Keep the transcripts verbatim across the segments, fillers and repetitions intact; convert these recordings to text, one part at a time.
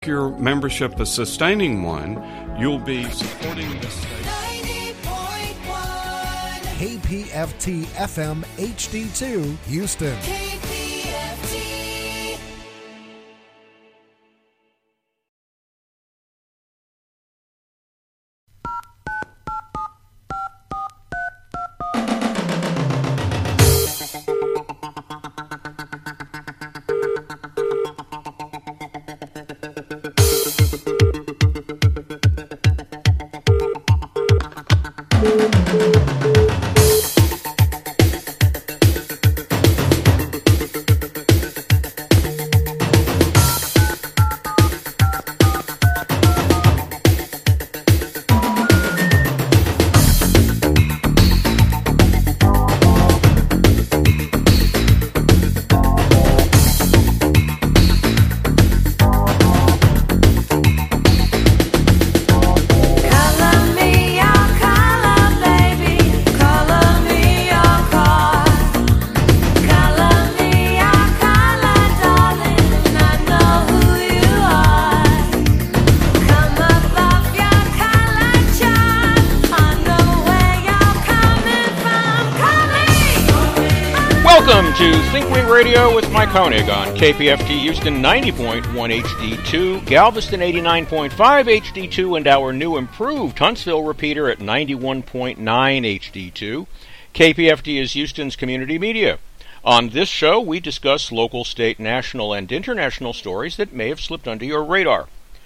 your membership a sustaining one, you'll be supporting this station. ninety point one K P F T F M H D two, Houston. K P F T. Welcome to ThinkWing Radio with Mike Koenig on K P F T Houston ninety point one H D two, Galveston eighty-nine point five H D two, and our new improved Huntsville repeater at ninety-one point nine H D two. K P F T is Houston's community media. On this show, we discuss local, state, national, and international stories that may have slipped under your radar.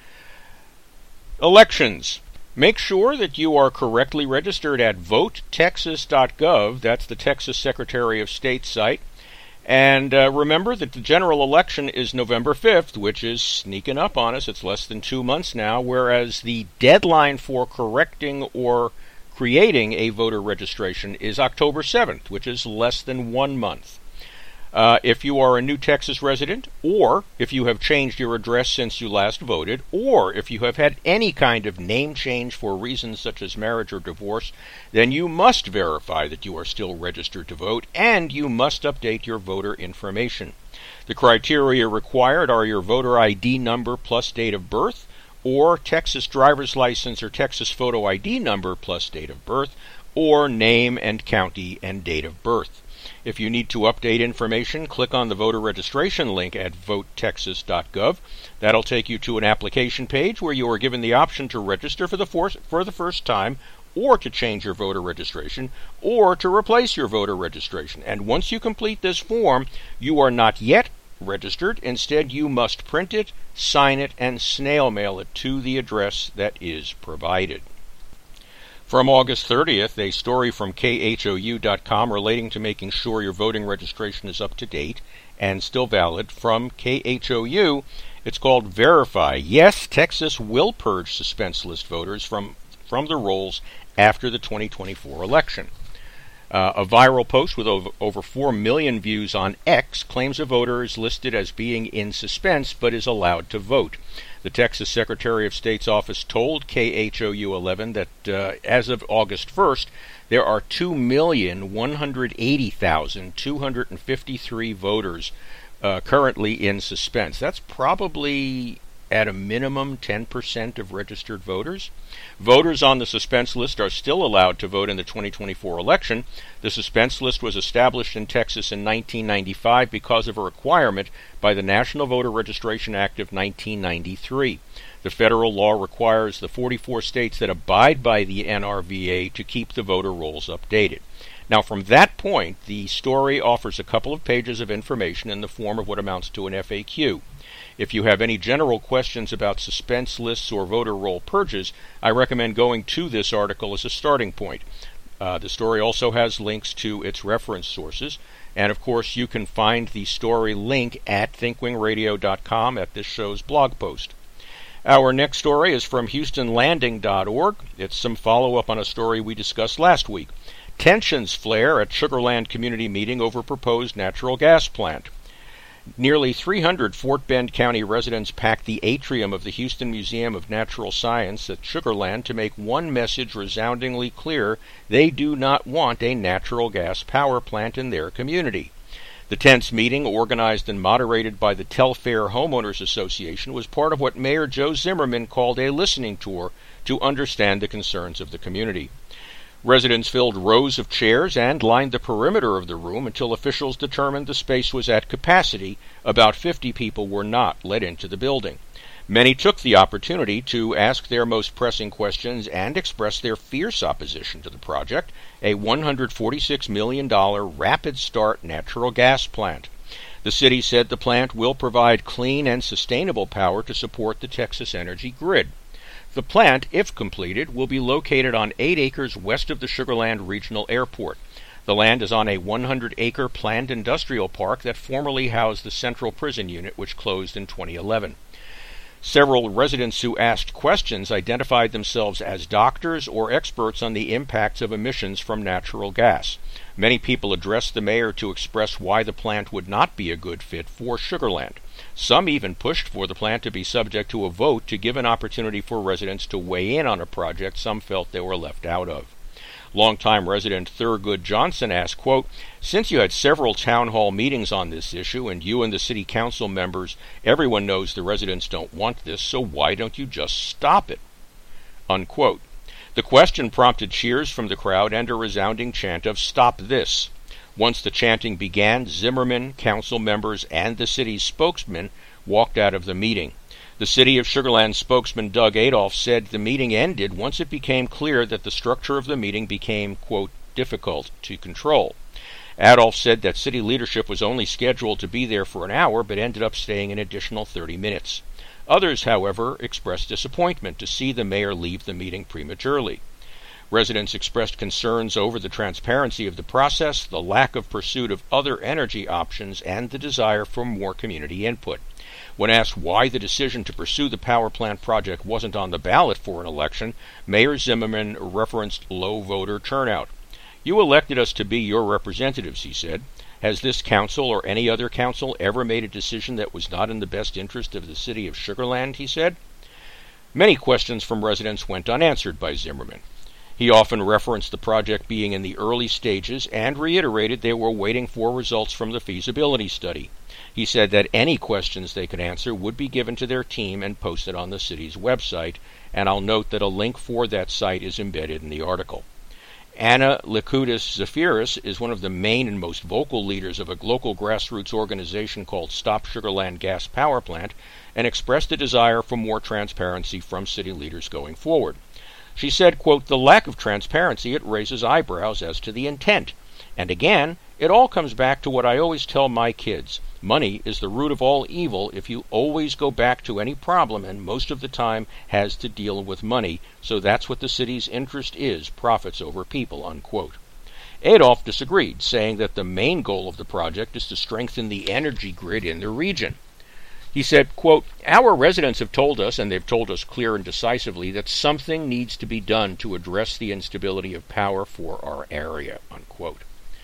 Elections. Make sure that you are correctly registered at vote texas dot gov. That's the Texas Secretary of State site. And uh, remember that the general election is November fifth, which is sneaking up on us. It's less than two months now, whereas the deadline for correcting or creating a voter registration is October seventh, which is less than one month. Uh, if you are a new Texas resident, or if you have changed your address since you last voted, or if you have had any kind of name change for reasons such as marriage or divorce, then you must verify that you are still registered to vote, and you must update your voter information. The criteria required are your voter I D number plus date of birth, or Texas driver's license or Texas photo I D number plus date of birth, or name and county and date of birth. If you need to update information, click on the voter registration link at vote texas dot gov. That'll take you to an application page where you are given the option to register for the, for, for the first time, or to change your voter registration, or to replace your voter registration. And once you complete this form, you are not yet registered. Instead, you must print it, sign it, and snail mail it to the address that is provided. From August thirtieth, a story from K H O U dot com relating to making sure your voting registration is up to date and still valid from K H O U. It's called Verify. Yes, Texas will purge suspense list voters from, from the rolls after the twenty twenty-four election. Uh, a viral post with over, over four million views on X claims a voter is listed as being in suspense but is allowed to vote. The Texas Secretary of State's office told K H O U eleven that uh, as of August first, there are two million one hundred eighty thousand two hundred fifty-three voters uh, currently in suspense. That's probably at a minimum ten percent of registered voters. Voters on the suspense list are still allowed to vote in the twenty twenty-four election. The suspense list was established in Texas in nineteen ninety-five because of a requirement by the National Voter Registration Act of nineteen ninety-three. The federal law requires the forty-four states that abide by the N R V A to keep the voter rolls updated. Now, from that point, the story offers a couple of pages of information in the form of what amounts to an F A Q. If you have any general questions about suspense lists or voter roll purges, I recommend going to this article as a starting point. Uh, the story also has links to its reference sources, and of course you can find the story link at think wing radio dot com at this show's blog post. Our next story is from houston landing dot org. It's some follow-up on a story we discussed last week. Tensions flare at Sugar Land community meeting over proposed natural gas plant. Nearly three hundred Fort Bend County residents packed the atrium of the Houston Museum of Natural Science at Sugar Land to make one message resoundingly clear: they do not want a natural gas power plant in their community. The tense meeting, organized and moderated by the Telfair Homeowners Association, was part of what Mayor Joe Zimmerman called a listening tour to understand the concerns of the community. Residents filled rows of chairs and lined the perimeter of the room until officials determined the space was at capacity. About fifty people were not let into the building. Many took the opportunity to ask their most pressing questions and express their fierce opposition to the project, a one hundred forty-six million dollars rapid start natural gas plant. The city said the plant will provide clean and sustainable power to support the Texas energy grid. The plant, if completed, will be located on eight acres west of the Sugar Land Regional Airport. The land is on a one hundred acre planned industrial park that formerly housed the Central Prison Unit, which closed in twenty eleven. Several residents who asked questions identified themselves as doctors or experts on the impacts of emissions from natural gas. Many people addressed the mayor to express why the plant would not be a good fit for Sugar Land. Some even pushed for the plant to be subject to a vote to give an opportunity for residents to weigh in on a project some felt they were left out of. Longtime resident Thurgood Johnson asked, quote, "Since you had several town hall meetings on this issue and you and the city council members, everyone knows the residents don't want this, so why don't you just stop it?" Unquote. The question prompted cheers from the crowd and a resounding chant of "Stop this." Once the chanting began, Zimmerman, council members, and the city's spokesman walked out of the meeting. The City of Sugar Land spokesman Doug Adolph said the meeting ended once it became clear that the structure of the meeting became, quote, difficult to control. Adolph said that city leadership was only scheduled to be there for an hour but ended up staying an additional thirty minutes. Others, however, expressed disappointment to see the mayor leave the meeting prematurely. Residents expressed concerns over the transparency of the process, the lack of pursuit of other energy options, and the desire for more community input. When asked why the decision to pursue the power plant project wasn't on the ballot for an election, Mayor Zimmerman referenced low voter turnout. "You elected us to be your representatives," he said. "Has this council or any other council ever made a decision that was not in the best interest of the city of Sugar Land?" he said. Many questions from residents went unanswered by Zimmerman. He often referenced the project being in the early stages and reiterated they were waiting for results from the feasibility study. He said that any questions they could answer would be given to their team and posted on the city's website, and I'll note that a link for that site is embedded in the article. Anna Likutis Zafiris is one of the main and most vocal leaders of a local grassroots organization called Stop Sugar Land Gas Power Plant and expressed a desire for more transparency from city leaders going forward. She said, quote, "The lack of transparency, it raises eyebrows as to the intent. And again, it all comes back to what I always tell my kids. Money is the root of all evil if you always go back to any problem and most of the time has to deal with money, so that's what the city's interest is, profits over people," unquote. Adolph disagreed, saying that the main goal of the project is to strengthen the energy grid in the region. He said, quote, "Our residents have told us, and they've told us clear and decisively, that something needs to be done to address the instability of power for our area," unquote.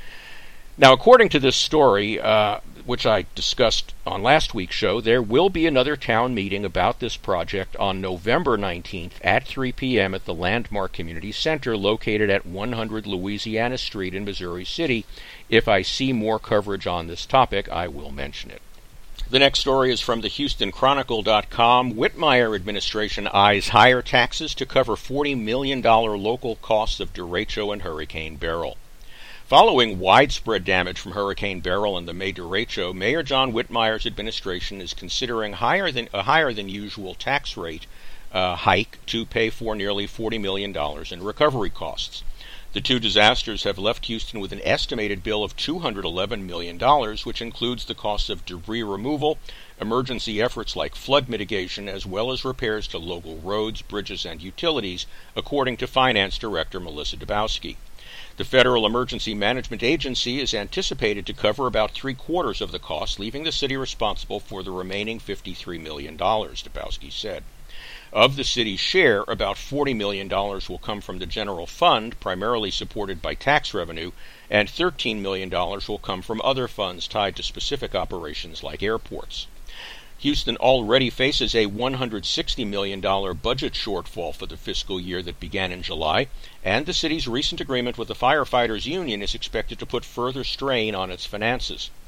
Now, according to this story, uh, which I discussed on last week's show, there will be another town meeting about this project on November nineteenth at three p.m. at the Landmark Community Center located at one hundred Louisiana Street in Missouri City. If I see more coverage on this topic, I will mention it. The next story is from the Houston Chronicle dot com. Whitmire administration eyes higher taxes to cover forty million dollars local costs of derecho and Hurricane Beryl. Following widespread damage from Hurricane Beryl and the May derecho, Mayor John Whitmire's administration is considering higher than a higher than usual tax rate uh, hike to pay for nearly forty million dollars in recovery costs. The two disasters have left Houston with an estimated bill of two hundred eleven million dollars, which includes the costs of debris removal, emergency efforts like flood mitigation, as well as repairs to local roads, bridges, and utilities, according to Finance Director Melissa Dabowski. The Federal Emergency Management Agency is anticipated to cover about three-quarters of the cost, leaving the city responsible for the remaining fifty-three million dollars, Dabowski said. Of the city's share, about forty million dollars will come from the general fund, primarily supported by tax revenue, and thirteen million dollars will come from other funds tied to specific operations like airports. Houston already faces a one hundred sixty million dollars budget shortfall for the fiscal year that began in July, and the city's recent agreement with the firefighters union is expected to put further strain on its finances.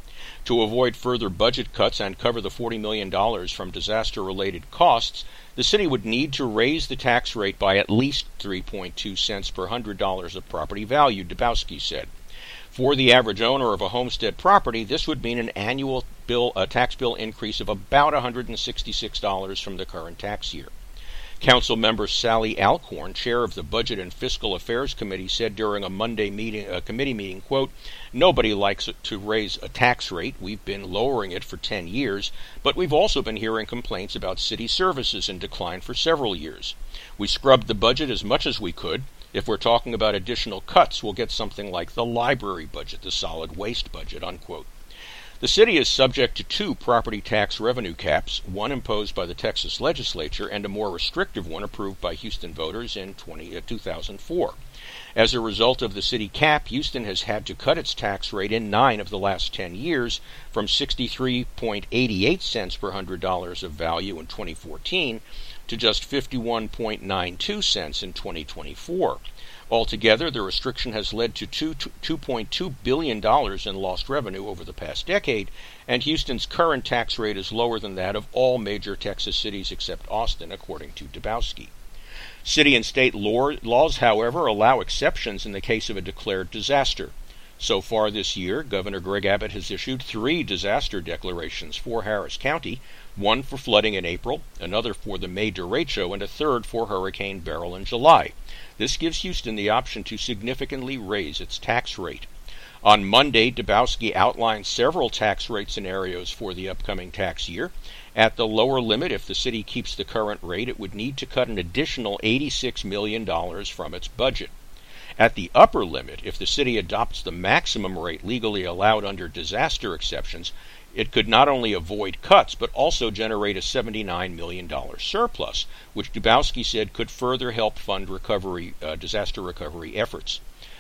To avoid further budget cuts and cover the forty million dollars from disaster-related costs, the city would need to raise the tax rate by at least three point two cents per one hundred dollars of property value, Dubowski said. For the average owner of a homestead property, this would mean an annual bill, a tax bill increase of about one hundred sixty-six dollars from the current tax year. Council member Sally Alcorn, chair of the Budget and Fiscal Affairs Committee, said during a Monday meeting, a committee meeting, quote, "Nobody likes to raise a tax rate. We've been lowering it for ten years, but we've also been hearing complaints about city services in decline for several years. We scrubbed the budget as much as we could. If we're talking about additional cuts, we'll get something like the library budget, the solid waste budget," unquote. The city is subject to two property tax revenue caps, one imposed by the Texas legislature and a more restrictive one approved by Houston voters in two thousand four. As a result of the city cap, Houston has had to cut its tax rate in nine of the last ten years from sixty-three point eight eight cents per one hundred dollars of value in twenty fourteen to just fifty-one point nine two cents in twenty twenty-four. Altogether, the restriction has led to two point two billion dollars in lost revenue over the past decade, and Houston's current tax rate is lower than that of all major Texas cities except Austin, according to Dubowski. City and state laws, however, allow exceptions in the case of a declared disaster. So far this year, Governor Greg Abbott has issued three disaster declarations for Harris County, one for flooding in April, another for the May derecho, and a third for Hurricane Beryl in July. This gives Houston the option to significantly raise its tax rate. On Monday, Dubowski outlined several tax rate scenarios for the upcoming tax year. At the lower limit, if the city keeps the current rate, it would need to cut an additional eighty-six million dollars from its budget. At the upper limit, if the city adopts the maximum rate legally allowed under disaster exceptions, it could not only avoid cuts, but also generate a seventy-nine million dollars surplus, which Dubowski said could further help fund recovery, uh, disaster recovery efforts.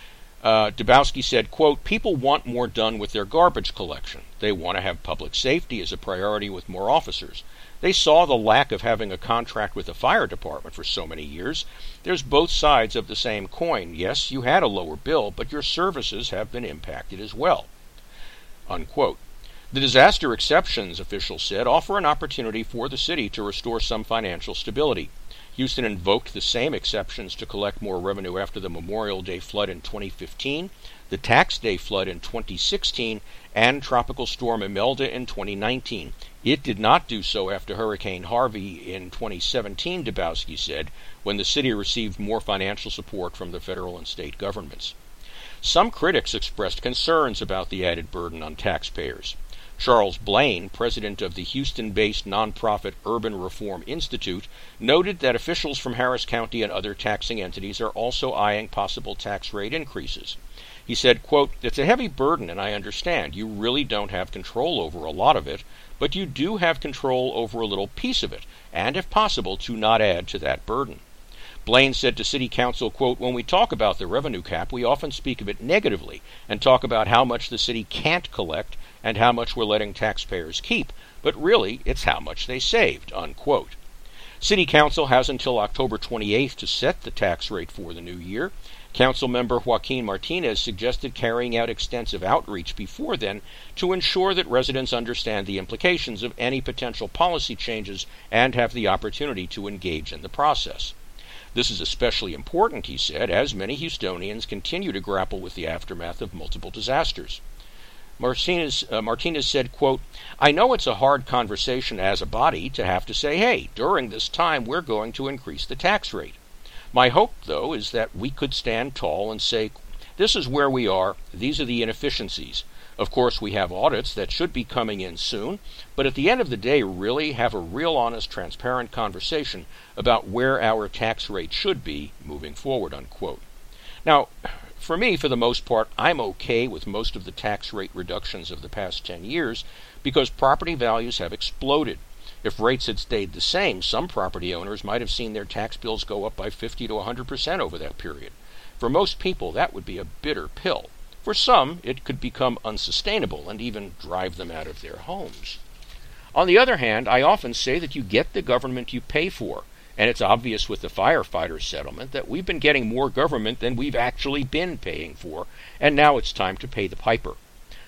Uh, Dubowski said, quote, "People want more done with their garbage collection. They want to have public safety as a priority with more officers. They saw the lack of having a contract with the fire department for so many years. There's both sides of the same coin. Yes, you had a lower bill, but your services have been impacted as well." Unquote. The disaster exceptions, officials said, offer an opportunity for the city to restore some financial stability. Houston invoked the same exceptions to collect more revenue after the Memorial Day flood in twenty fifteen, the Tax Day flood in twenty sixteen, and Tropical Storm Imelda in twenty nineteen. It did not do so after Hurricane Harvey in twenty seventeen, Dubowski said, when the city received more financial support from the federal and state governments. Some critics expressed concerns about the added burden on taxpayers. Charles Blaine, president of the Houston-based nonprofit Urban Reform Institute, noted that officials from Harris County and other taxing entities are also eyeing possible tax rate increases. He said, quote, "It's a heavy burden, and I understand. You really don't have control over a lot of it, but you do have control over a little piece of it, and if possible, to not add to that burden." Blaine said to City Council, quote, "When we talk about the revenue cap, we often speak of it negatively and talk about how much the city can't collect and how much we're letting taxpayers keep, but really it's how much they saved," unquote. City Council has until October twenty-eighth to set the tax rate for the new year. Council member Joaquin Martinez suggested carrying out extensive outreach before then to ensure that residents understand the implications of any potential policy changes and have the opportunity to engage in the process. This is especially important, he said, as many Houstonians continue to grapple with the aftermath of multiple disasters. Martinez, uh, Martinez said, quote, "I know it's a hard conversation as a body to have to say, hey, during this time we're going to increase the tax rate. My hope, though, is that we could stand tall and say, this is where we are, these are the inefficiencies. Of course, we have audits that should be coming in soon, but at the end of the day, really have a real honest, transparent conversation about where our tax rate should be moving forward," unquote. Now, for me, for the most part, I'm okay with most of the tax rate reductions of the past ten years because property values have exploded. If rates had stayed the same, some property owners might have seen their tax bills go up by fifty to one hundred percent over that period. For most people, that would be a bitter pill. For some, it could become unsustainable and even drive them out of their homes. On the other hand, I often say that you get the government you pay for, and it's obvious with the firefighter settlement that we've been getting more government than we've actually been paying for, and now it's time to pay the piper.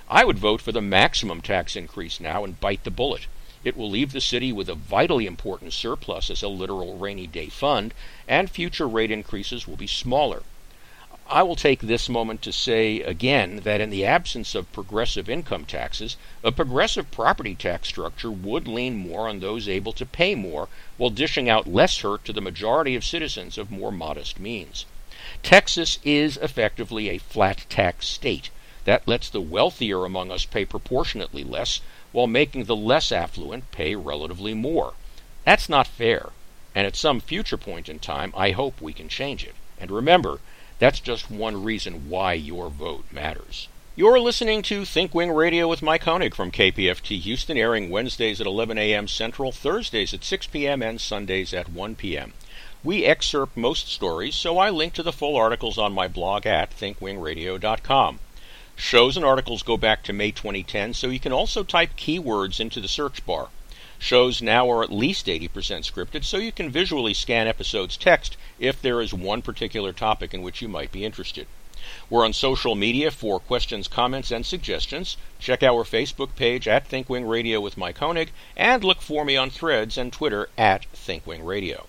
I would vote for the maximum tax increase now and bite the bullet. It will leave the city with a vitally important surplus as a literal rainy day fund, and future rate increases will be smaller. I will take this moment to say again that in the absence of progressive income taxes, a progressive property tax structure would lean more on those able to pay more, while dishing out less hurt to the majority of citizens of more modest means. Texas is effectively a flat tax state. That lets the wealthier among us pay proportionately less, while making the less affluent pay relatively more. That's not fair, and at some future point in time, I hope we can change it. And remember, that's just one reason why your vote matters. You're listening to ThinkWing Radio with Mike Honig from K P F T Houston, airing Wednesdays at eleven a.m. Central, Thursdays at six p.m., and Sundays at one p.m. We excerpt most stories, so I link to the full articles on my blog at think wing radio dot com. Shows and articles go back to May twenty ten, so you can also type keywords into the search bar. Shows now are at least eighty percent scripted, so you can visually scan episodes' text if there is one particular topic in which you might be interested. We're on social media for questions, comments, and suggestions. Check our Facebook page at ThinkWing Radio with Mike Honig, and look for me on Threads and Twitter at ThinkWing Radio.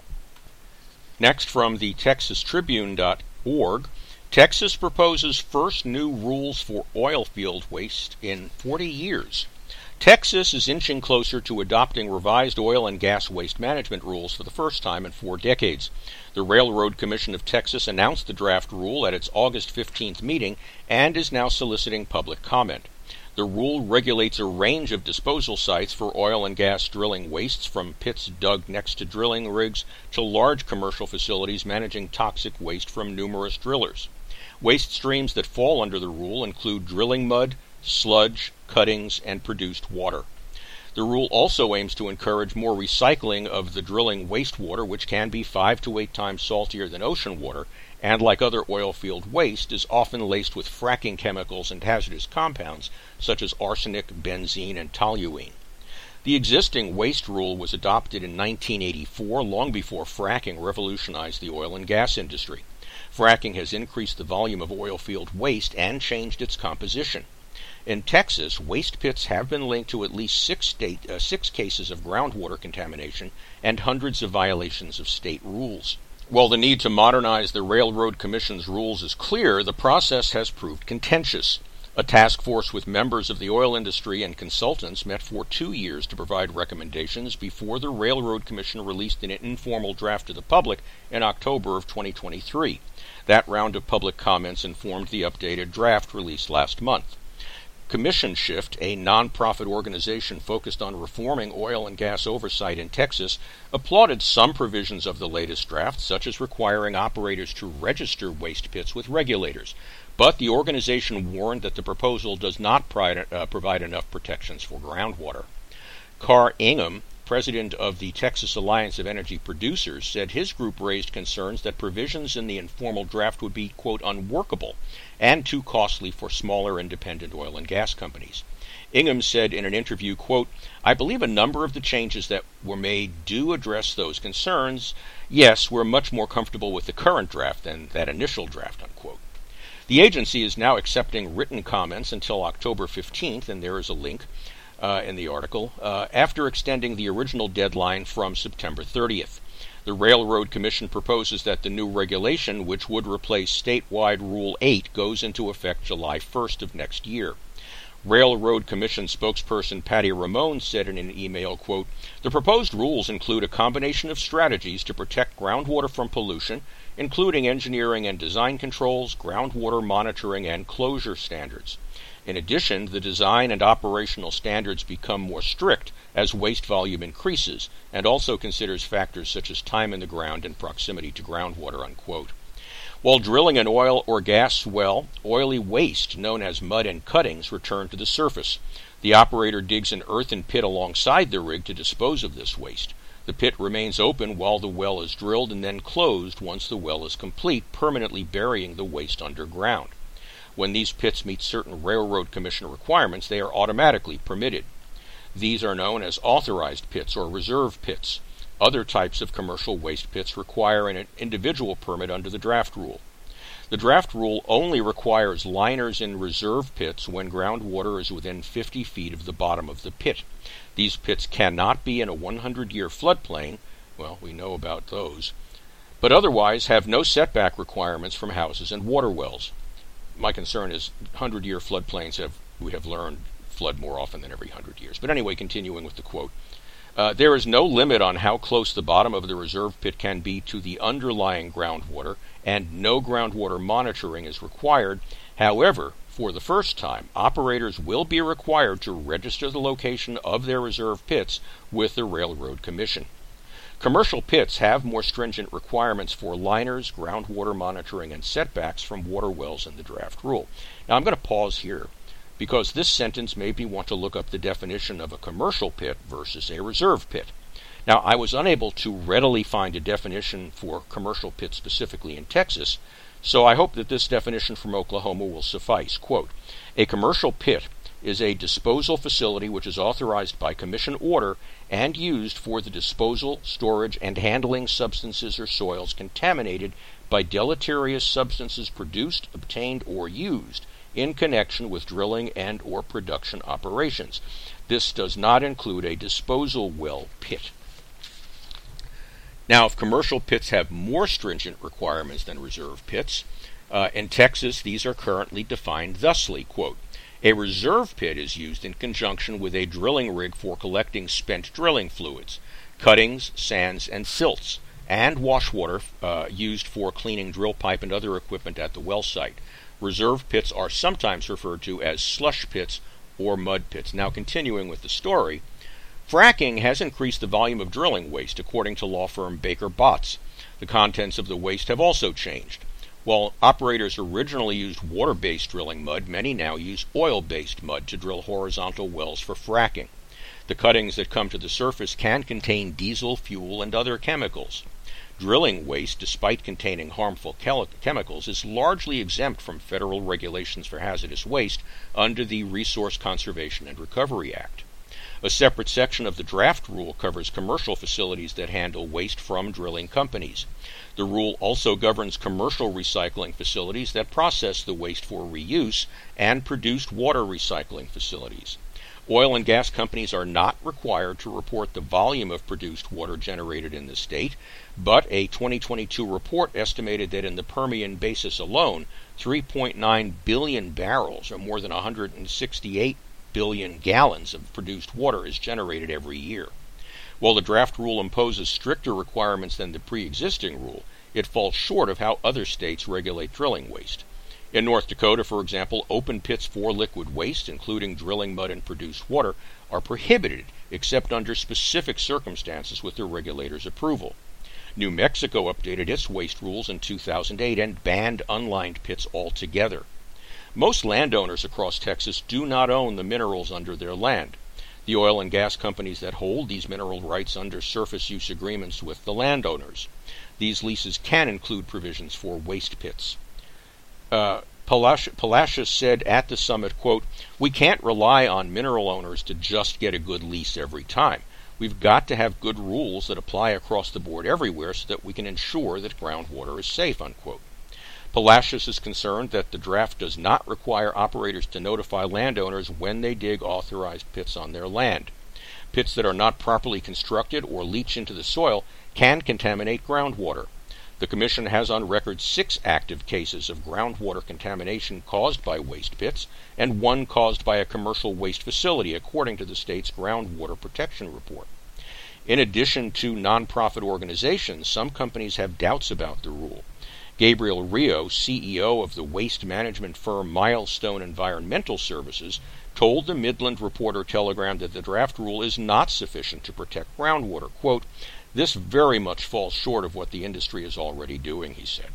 Next, from the Texas Tribune dot org, Texas proposes first new rules for oil field waste in forty years. Texas is inching closer to adopting revised oil and gas waste management rules for the first time in four decades. The Railroad Commission of Texas announced the draft rule at its August fifteenth meeting and is now soliciting public comment. The rule regulates a range of disposal sites for oil and gas drilling wastes, from pits dug next to drilling rigs to large commercial facilities managing toxic waste from numerous drillers. Waste streams that fall under the rule include drilling mud, sludge, cuttings, and produced water. The rule also aims to encourage more recycling of the drilling wastewater, which can be five to eight times saltier than ocean water, and like other oil field waste, is often laced with fracking chemicals and hazardous compounds such as arsenic, benzene, and toluene. The existing waste rule was adopted in nineteen eighty-four, long before fracking revolutionized the oil and gas industry. Fracking has increased the volume of oil field waste and changed its composition. In Texas, waste pits have been linked to at least six, state, uh, six cases of groundwater contamination and hundreds of violations of state rules. While the need to modernize the Railroad Commission's rules is clear, the process has proved contentious. A task force with members of the oil industry and consultants met for two years to provide recommendations before the Railroad Commission released an informal draft to the public in October of twenty twenty-three. That round of public comments informed the updated draft released last month. Commission Shift, a non-profit organization focused on reforming oil and gas oversight in Texas, applauded some provisions of the latest draft, such as requiring operators to register waste pits with regulators. But the organization warned that the proposal does not pri- uh, provide enough protections for groundwater. Carr Ingham, president of the Texas Alliance of Energy Producers, said his group raised concerns that provisions in the informal draft would be, quote, unworkable and too costly for smaller independent oil and gas companies. Ingham said in an interview, quote, I believe a number of the changes that were made do address those concerns. Yes, we're much more comfortable with the current draft than that initial draft, unquote. The agency is now accepting written comments until October fifteenth, and there is a link Uh, in the article, uh, after extending the original deadline from September thirtieth. The Railroad Commission proposes that the new regulation, which would replace statewide Rule eight, goes into effect July first of next year. Railroad Commission spokesperson Patty Ramon said in an email, quote, the proposed rules include a combination of strategies to protect groundwater from pollution, including engineering and design controls, groundwater monitoring, and closure standards. In addition, the design and operational standards become more strict as waste volume increases, and also considers factors such as time in the ground and proximity to groundwater, unquote. While drilling an oil or gas well, oily waste, known as mud and cuttings, return to the surface. The operator digs an earthen pit alongside the rig to dispose of this waste. The pit remains open while the well is drilled and then closed once the well is complete, permanently burying the waste underground. When these pits meet certain Railroad Commission requirements, they are automatically permitted. These are known as authorized pits or reserve pits. Other types of commercial waste pits require an individual permit under the draft rule. The draft rule only requires liners in reserve pits when groundwater is within fifty feet of the bottom of the pit. These pits cannot be in a one hundred year floodplain, well, we know about those, but otherwise have no setback requirements from houses and water wells. My concern is one hundred year floodplains have, we have learned, flood more often than every one hundred years. But anyway, continuing with the quote, uh, there is no limit on how close the bottom of the reserve pit can be to the underlying groundwater, and no groundwater monitoring is required. However, for the first time, operators will be required to register the location of their reserve pits with the Railroad Commission. Commercial pits have more stringent requirements for liners, groundwater monitoring, and setbacks from water wells in the draft rule. Now I'm going to pause here, because this sentence made me want to look up the definition of a commercial pit versus a reserve pit. Now, I was unable to readily find a definition for commercial pit specifically in Texas, so I hope that this definition from Oklahoma will suffice. Quote, a commercial pit is a disposal facility which is authorized by commission order and used for the disposal, storage, and handling substances or soils contaminated by deleterious substances produced, obtained, or used in connection with drilling and or production operations. This does not include a disposal well pit. Now, if commercial pits have more stringent requirements than reserve pits, uh, in Texas these are currently defined thusly, quote, a reserve pit is used in conjunction with a drilling rig for collecting spent drilling fluids, cuttings, sands, and silts, and wash water uh, used for cleaning drill pipe and other equipment at the well site. Reserve pits are sometimes referred to as slush pits or mud pits. Now, continuing with the story, fracking has increased the volume of drilling waste, according to law firm Baker Botts. The contents of the waste have also changed. While operators originally used water-based drilling mud, many now use oil-based mud to drill horizontal wells for fracking. The cuttings that come to the surface can contain diesel, fuel, and other chemicals. Drilling waste, despite containing harmful chemicals, is largely exempt from federal regulations for hazardous waste under the Resource Conservation and Recovery Act. A separate section of the draft rule covers commercial facilities that handle waste from drilling companies. The rule also governs commercial recycling facilities that process the waste for reuse and produced water recycling facilities. Oil and gas companies are not required to report the volume of produced water generated in the state, but a twenty twenty-two report estimated that in the Permian Basin alone, three point nine billion barrels, or more than one hundred sixty-eight billion gallons of produced water is generated every year. While the draft rule imposes stricter requirements than the pre-existing rule, it falls short of how other states regulate drilling waste. In North Dakota, for example, open pits for liquid waste, including drilling mud and produced water, are prohibited except under specific circumstances with the regulator's approval. New Mexico updated its waste rules in two thousand eight and banned unlined pits altogether. Most landowners across Texas do not own the minerals under their land. The oil and gas companies that hold these mineral rights under surface use agreements with the landowners. These leases can include provisions for waste pits. Uh, Palacios said at the summit, quote, we can't rely on mineral owners to just get a good lease every time. We've got to have good rules that apply across the board everywhere so that we can ensure that groundwater is safe, unquote. Palacios is concerned that the draft does not require operators to notify landowners when they dig authorized pits on their land. Pits that are not properly constructed or leach into the soil can contaminate groundwater. The Commission has on record six active cases of groundwater contamination caused by waste pits and one caused by a commercial waste facility, according to the state's Groundwater Protection Report. In addition to nonprofit organizations, some companies have doubts about the rule. Gabriel Rio, C E O of the waste management firm Milestone Environmental Services, told the Midland Reporter-Telegram that the draft rule is not sufficient to protect groundwater. Quote, this very much falls short of what the industry is already doing, he said.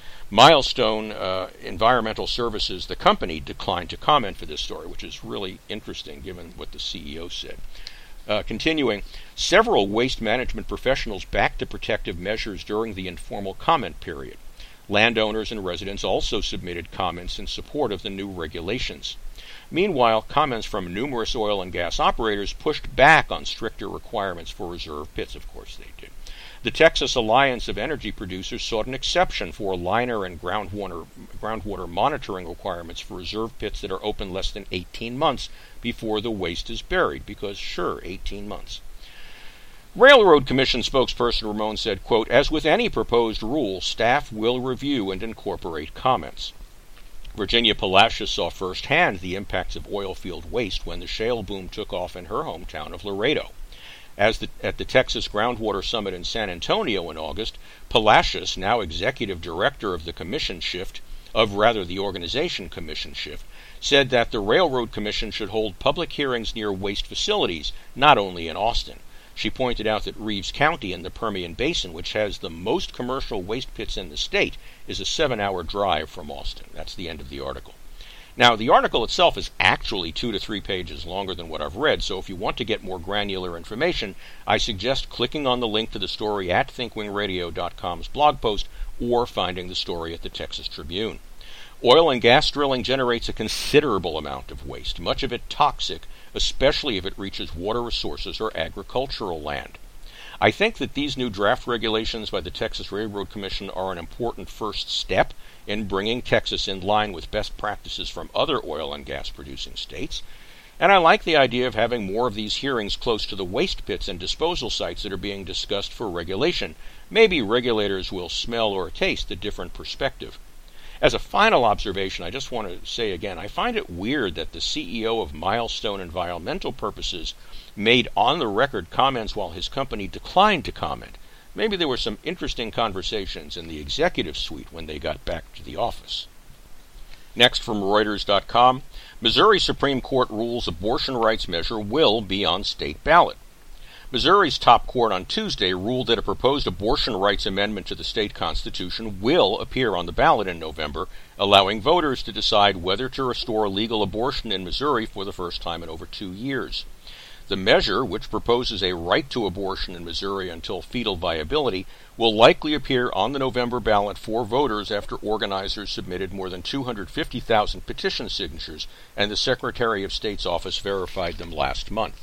Milestone uh, Environmental Services, the company, declined to comment for this story, which is really interesting given what the C E O said. Uh, continuing, several waste management professionals backed the protective measures during the informal comment period. Landowners and residents also submitted comments in support of the new regulations. Meanwhile, comments from numerous oil and gas operators pushed back on stricter requirements for reserve pits. Of course they did. The Texas Alliance of Energy Producers sought an exception for liner and groundwater, groundwater monitoring requirements for reserve pits that are open less than eighteen months before the waste is buried, because sure, eighteen months. Railroad Commission spokesperson Ramon said, quote, "As with any proposed rule, staff will review and incorporate comments." Virginia Palacios saw firsthand the impacts of oil field waste when the shale boom took off in her hometown of Laredo. As the, at the Texas Groundwater Summit in San Antonio in August, Palacios, now executive director of the commission shift, of rather the organization commission shift, said that the Railroad Commission should hold public hearings near waste facilities, not only in Austin. She pointed out that Reeves County in the Permian Basin, which has the most commercial waste pits in the state, is a seven-hour drive from Austin. That's the end of the article. Now, the article itself is actually two to three pages longer than what I've read, so if you want to get more granular information, I suggest clicking on the link to the story at think wing radio dot com's blog post or finding the story at the Texas Tribune. Oil and gas drilling generates a considerable amount of waste, much of it toxic, especially if it reaches water resources or agricultural land. I think that these new draft regulations by the Texas Railroad Commission are an important first step in bringing Texas in line with best practices from other oil and gas producing states, and I like the idea of having more of these hearings close to the waste pits and disposal sites that are being discussed for regulation. Maybe regulators will smell or taste a different perspective. As a final observation, I just want to say again, I find it weird that the C E O of Milestone Environmental Purposes made on-the-record comments while his company declined to comment. Maybe there were some interesting conversations in the executive suite when they got back to the office. Next from Reuters dot com, Missouri Supreme Court rules abortion rights measure will be on state ballot. Missouri's top court on Tuesday ruled that a proposed abortion rights amendment to the state constitution will appear on the ballot in November, allowing voters to decide whether to restore legal abortion in Missouri for the first time in over two years. The measure, which proposes a right to abortion in Missouri until fetal viability, will likely appear on the November ballot for voters after organizers submitted more than two hundred fifty thousand petition signatures, and the Secretary of State's office verified them last month.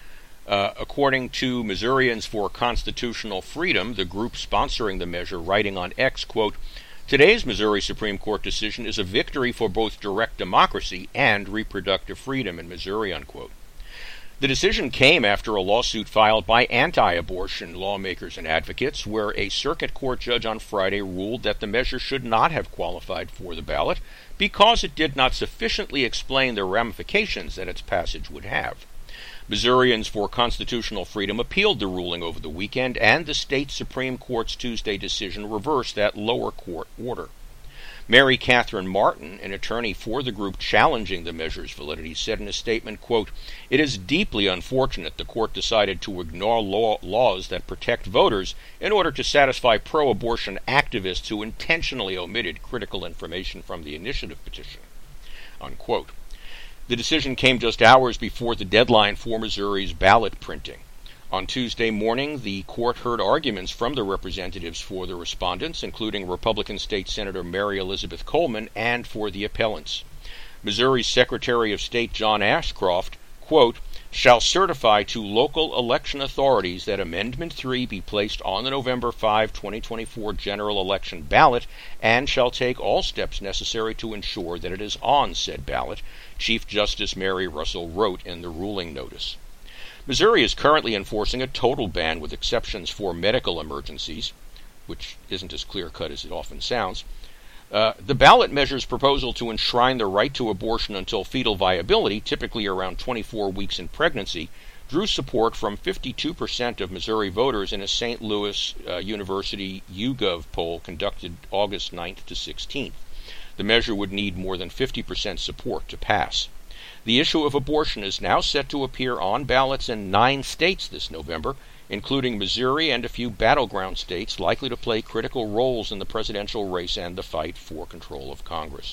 Uh, according to Missourians for Constitutional Freedom, the group sponsoring the measure, writing on X, quote, "Today's Missouri Supreme Court decision is a victory for both direct democracy and reproductive freedom in Missouri," unquote. The decision came after a lawsuit filed by anti-abortion lawmakers and advocates, where a circuit court judge on Friday ruled that the measure should not have qualified for the ballot because it did not sufficiently explain the ramifications that its passage would have. Missourians for Constitutional Freedom appealed the ruling over the weekend, and the state Supreme Court's Tuesday decision reversed that lower court order. Mary Catherine Martin, an attorney for the group challenging the measure's validity, said in a statement, quote, "It is deeply unfortunate the court decided to ignore law- laws that protect voters in order to satisfy pro-abortion activists who intentionally omitted critical information from the initiative petition," unquote. The decision came just hours before the deadline for Missouri's ballot printing. On Tuesday morning, the court heard arguments from the representatives for the respondents, including Republican State Senator Mary Elizabeth Coleman, and for the appellants. Missouri's Secretary of State John Ashcroft, quote, "shall certify to local election authorities that Amendment three be placed on the November fifth, twenty twenty-four general election ballot, and shall take all steps necessary to ensure that it is on said ballot," Chief Justice Mary Russell wrote in the ruling notice. Missouri is currently enforcing a total ban with exceptions for medical emergencies, which isn't as clear-cut as it often sounds. Uh, the ballot measure's proposal to enshrine the right to abortion until fetal viability, typically around twenty-four weeks in pregnancy, drew support from fifty-two percent of Missouri voters in a Saint Louis uh, University YouGov poll conducted August ninth to sixteenth. The measure would need more than fifty percent support to pass. The issue of abortion is now set to appear on ballots in nine states this November, including Missouri and a few battleground states likely to play critical roles in the presidential race and the fight for control of Congress.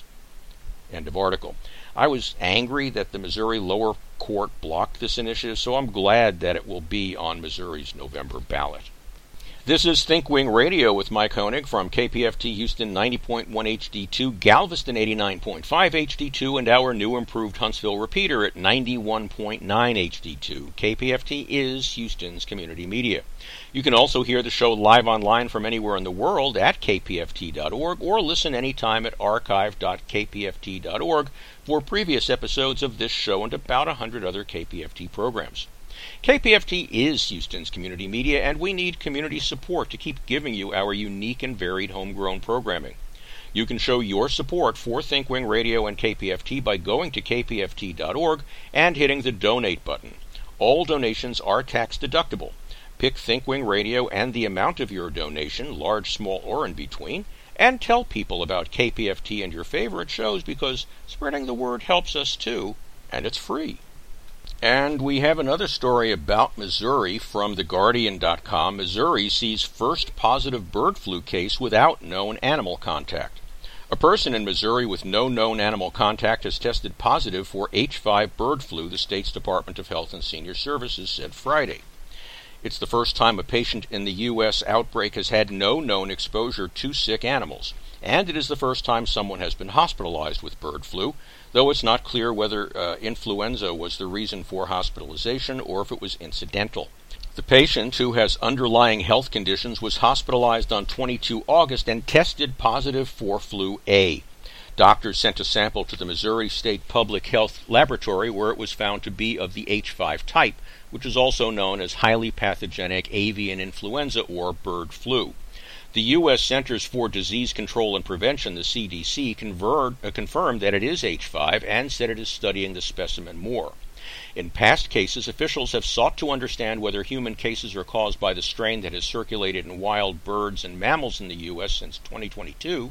End of article. I was angry that the Missouri lower court blocked this initiative, so I'm glad that it will be on Missouri's November ballot. This is ThinkWing Radio with Mike Honig from K P F T Houston ninety point one H D two, Galveston eighty-nine point five H D two, and our new improved Huntsville repeater at ninety-one point nine H D two. K P F T is Houston's community media. You can also hear the show live online from anywhere in the world at K P F T dot org or listen anytime at archive dot K P F T dot org for previous episodes of this show and about a hundred other K P F T programs. K P F T is Houston's community media, and we need community support to keep giving you our unique and varied homegrown programming. You can show your support for ThinkWing Radio and K P F T by going to K P F T dot org and hitting the Donate button. All donations are tax deductible. Pick ThinkWing Radio and the amount of your donation, large, small, or in between, and tell people about K P F T and your favorite shows, because spreading the word helps us too, and it's free. And we have another story about Missouri from the guardian dot com. Missouri sees first positive bird flu case without known animal contact. A person in Missouri with no known animal contact has tested positive for H five bird flu, the state's Department of Health and Senior Services said Friday. It's the first time a patient in the U S outbreak has had no known exposure to sick animals, and it is the first time someone has been hospitalized with bird flu, though it's not clear whether uh, influenza was the reason for hospitalization or if it was incidental. The patient, who has underlying health conditions, was hospitalized on the twenty-second of August and tested positive for flu A. Doctors sent a sample to the Missouri State Public Health Laboratory, where it was found to be of the H five type, which is also known as highly pathogenic avian influenza or bird flu. The U S Centers for Disease Control and Prevention, the C D C, convert, uh, confirmed that it is H five and said it is studying the specimen more. In past cases, officials have sought to understand whether human cases are caused by the strain that has circulated in wild birds and mammals in the U S since twenty twenty-two,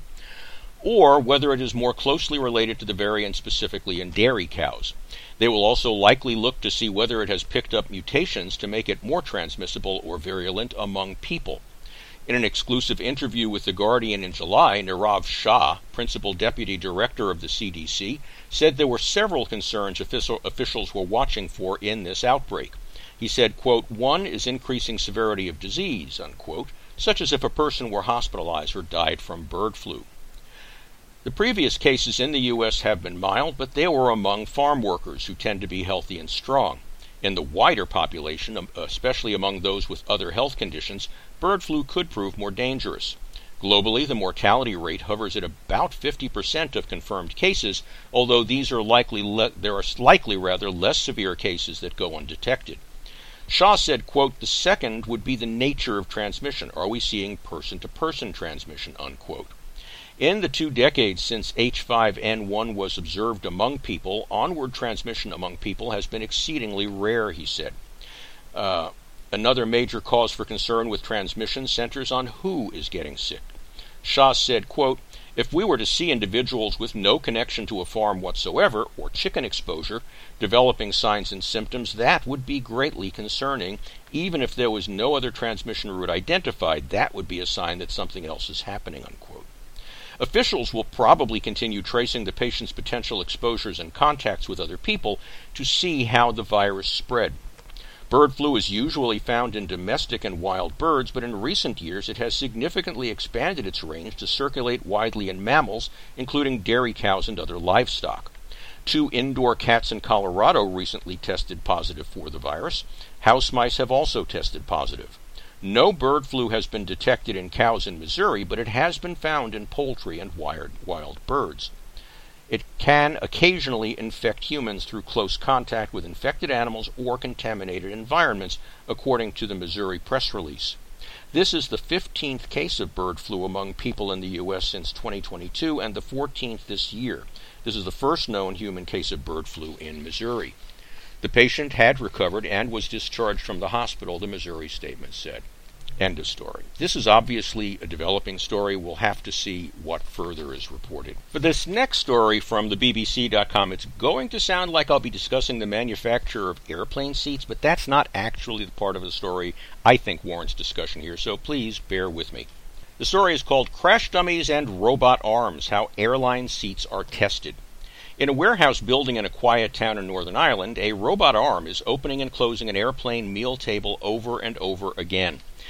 or whether it is more closely related to the variant specifically in dairy cows. They will also likely look to see whether it has picked up mutations to make it more transmissible or virulent among people. In an exclusive interview with The Guardian in July, Nirav Shah, Principal Deputy Director of the C D C, said there were several concerns official, officials were watching for in this outbreak. He said, quote, "One is increasing severity of disease," unquote, such as if a person were hospitalized or died from bird flu. The previous cases in the U S have been mild, but they were among farm workers who tend to be healthy and strong. In the wider population, especially among those with other health conditions, bird flu could prove more dangerous. Globally, the mortality rate hovers at about fifty percent of confirmed cases, although these are likely le- there are likely rather less severe cases that go undetected. Shah said, quote, "The second would be the nature of transmission. Are we seeing person-to-person transmission?" unquote. In the two decades since H five N one was observed among people, onward transmission among people has been exceedingly rare, he said. Uh, another major cause for concern with transmission centers on who is getting sick. Shah said, quote, "If we were to see individuals with no connection to a farm whatsoever, or chicken exposure, developing signs and symptoms, that would be greatly concerning. Even if there was no other transmission route identified, that would be a sign that something else is happening," unquote. Officials will probably continue tracing the patient's potential exposures and contacts with other people to see how the virus spread. Bird flu is usually found in domestic and wild birds, but in recent years it has significantly expanded its range to circulate widely in mammals, including dairy cows and other livestock. Two indoor cats in Colorado recently tested positive for the virus. House mice have also tested positive. No bird flu has been detected in cows in Missouri, but it has been found in poultry and wild, wild birds. It can occasionally infect humans through close contact with infected animals or contaminated environments, according to the Missouri press release. This is the fifteenth case of bird flu among people in the U S since twenty twenty-two and the fourteenth this year. This is the first known human case of bird flu in Missouri. The patient had recovered and was discharged from the hospital, the Missouri statement said. End of story. This is obviously a developing story. We'll have to see what further is reported. For this next story from the B B C dot com, it's going to sound like I'll be discussing the manufacture of airplane seats, but that's not actually the part of the story I think warrants discussion here, so please bear with me. The story is called Crash Dummies and Robot Arms, How Airline Seats Are Tested. In a warehouse building in a quiet town in Northern Ireland, a robot arm is opening and closing an airplane meal table over and over again.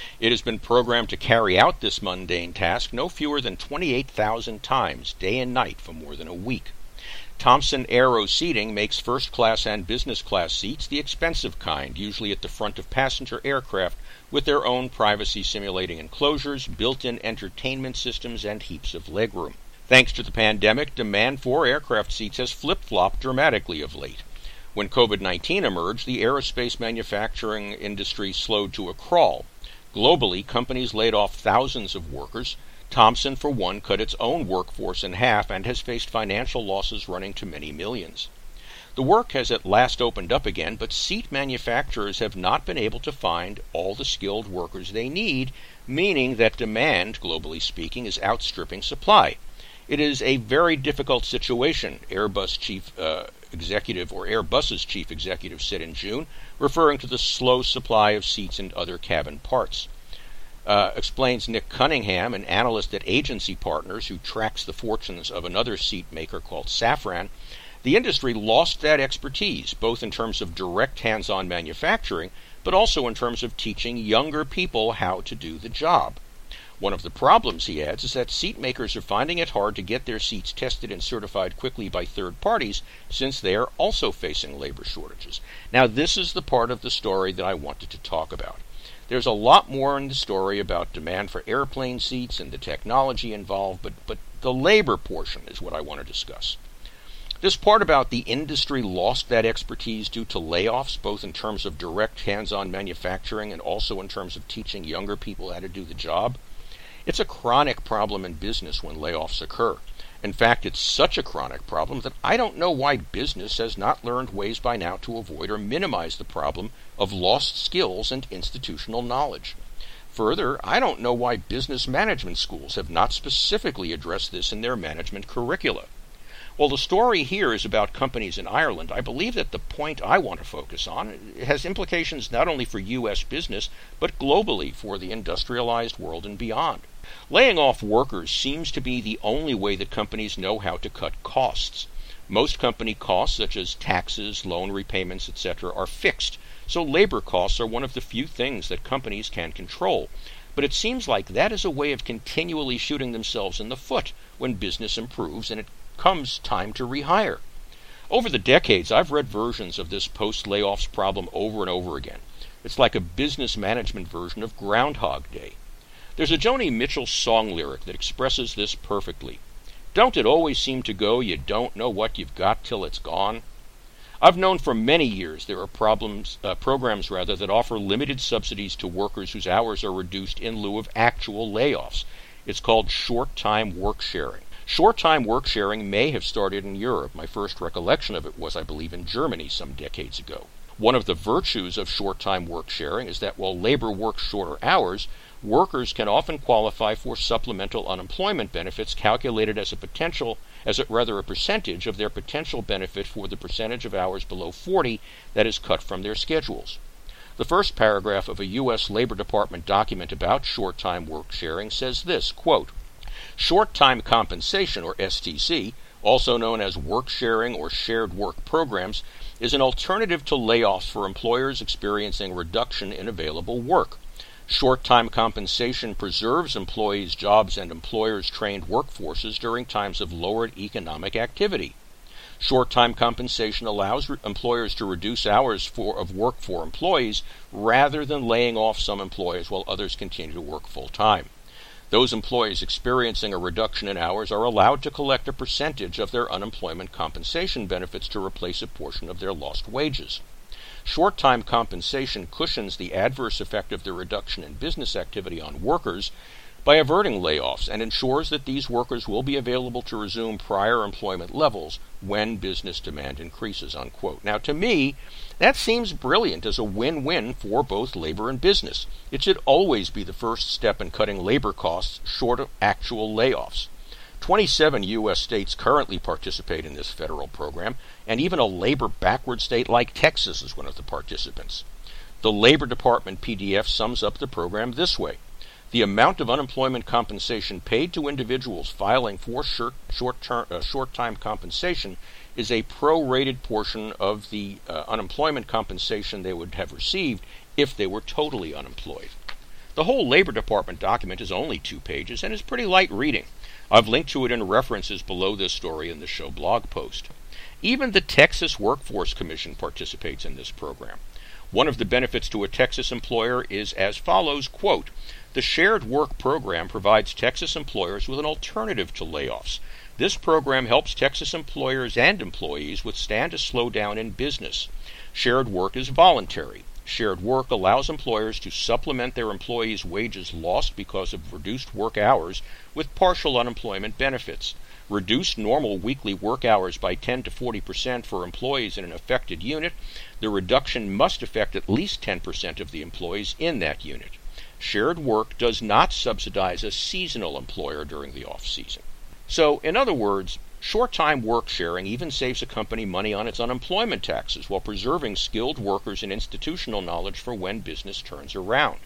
It has been programmed to carry out this mundane task no fewer than twenty-eight thousand times, day and night, for more than a week. Thomson Aero Seating makes first-class and business-class seats, the expensive kind, usually at the front of passenger aircraft, with their own privacy-simulating enclosures, built-in entertainment systems, and heaps of legroom. Thanks to the pandemic, demand for aircraft seats has flip-flopped dramatically of late. When COVID nineteen emerged, the aerospace manufacturing industry slowed to a crawl. Globally, companies laid off thousands of workers. Thomson, for one, cut its own workforce in half and has faced financial losses running to many millions. The work has at last opened up again, but seat manufacturers have not been able to find all the skilled workers they need, meaning that demand, globally speaking, is outstripping supply. It is a very difficult situation, Airbus chief uh, executive or Airbus's chief executive said in June, referring to the slow supply of seats and other cabin parts. Uh, explains Nick Cunningham, an analyst at Agency Partners who tracks the fortunes of another seat maker called Safran. The industry lost that expertise, both in terms of direct hands-on manufacturing, but also in terms of teaching younger people how to do the job. One of the problems, he adds, is that seat makers are finding it hard to get their seats tested and certified quickly by third parties, since they are also facing labor shortages. Now, this is the part of the story that I wanted to talk about. There's a lot more in the story about demand for airplane seats and the technology involved, but, but the labor portion is what I want to discuss. This part about the industry lost that expertise due to layoffs, both in terms of direct hands-on manufacturing and also in terms of teaching younger people how to do the job. It's a chronic problem in business when layoffs occur. In fact, it's such a chronic problem that I don't know why business has not learned ways by now to avoid or minimize the problem of lost skills and institutional knowledge. Further, I don't know why business management schools have not specifically addressed this in their management curricula. While the story here is about companies in Ireland, I believe that the point I want to focus on has implications not only for U S business, but globally for the industrialized world and beyond. Laying off workers seems to be the only way that companies know how to cut costs. Most company costs, such as taxes, loan repayments, et cetera, are fixed, so labor costs are one of the few things that companies can control. But it seems like that is a way of continually shooting themselves in the foot when business improves and it comes time to rehire. Over the decades, I've read versions of this post-layoffs problem over and over again. It's like a business management version of Groundhog Day. There's a Joni Mitchell song lyric that expresses this perfectly. Don't it always seem to go, you don't know what you've got till it's gone? I've known for many years there are problems, uh, programs rather, that offer limited subsidies to workers whose hours are reduced in lieu of actual layoffs. It's called short-time work sharing. Short-time work sharing may have started in Europe. My first recollection of it was, I believe, in Germany some decades ago. One of the virtues of short-time work sharing is that while labor works shorter hours, workers can often qualify for supplemental unemployment benefits calculated as a potential, as a, rather a percentage of their potential benefit for the percentage of hours below forty that is cut from their schedules. The first paragraph of a U S Labor Department document about short-time work sharing says this, quote, short-time compensation, or S T C, also known as work sharing or shared work programs, is an alternative to layoffs for employers experiencing reduction in available work. Short-time compensation preserves employees' jobs and employers' trained workforces during times of lowered economic activity. Short-time compensation allows re- employers to reduce hours for, of work for employees rather than laying off some employees while others continue to work full-time. Those employees experiencing a reduction in hours are allowed to collect a percentage of their unemployment compensation benefits to replace a portion of their lost wages. Short-time compensation cushions the adverse effect of the reduction in business activity on workers by averting layoffs and ensures that these workers will be available to resume prior employment levels when business demand increases, unquote. Now, to me, that seems brilliant as a win-win for both labor and business. It should always be the first step in cutting labor costs short of actual layoffs. twenty-seven U S states currently participate in this federal program, and even a labor-backward state like Texas is one of the participants. The Labor Department P D F sums up the program this way. The amount of unemployment compensation paid to individuals filing for short, short-term, uh, short-time compensation is a prorated portion of the uh, unemployment compensation they would have received if they were totally unemployed. The whole Labor Department document is only two pages and is pretty light reading. I've linked to it in references below this story in the show blog post. Even the Texas Workforce Commission participates in this program. One of the benefits to a Texas employer is as follows, quote, "The Shared Work Program provides Texas employers with an alternative to layoffs. This program helps Texas employers and employees withstand a slowdown in business. Shared work is voluntary. Shared work allows employers to supplement their employees' wages lost because of reduced work hours with partial unemployment benefits. Reduce normal weekly work hours by ten to forty percent for employees in an affected unit. The reduction must affect at least ten percent of the employees in that unit. Shared work does not subsidize a seasonal employer during the off-season." So, in other words, short-time work sharing even saves a company money on its unemployment taxes while preserving skilled workers and institutional knowledge for when business turns around.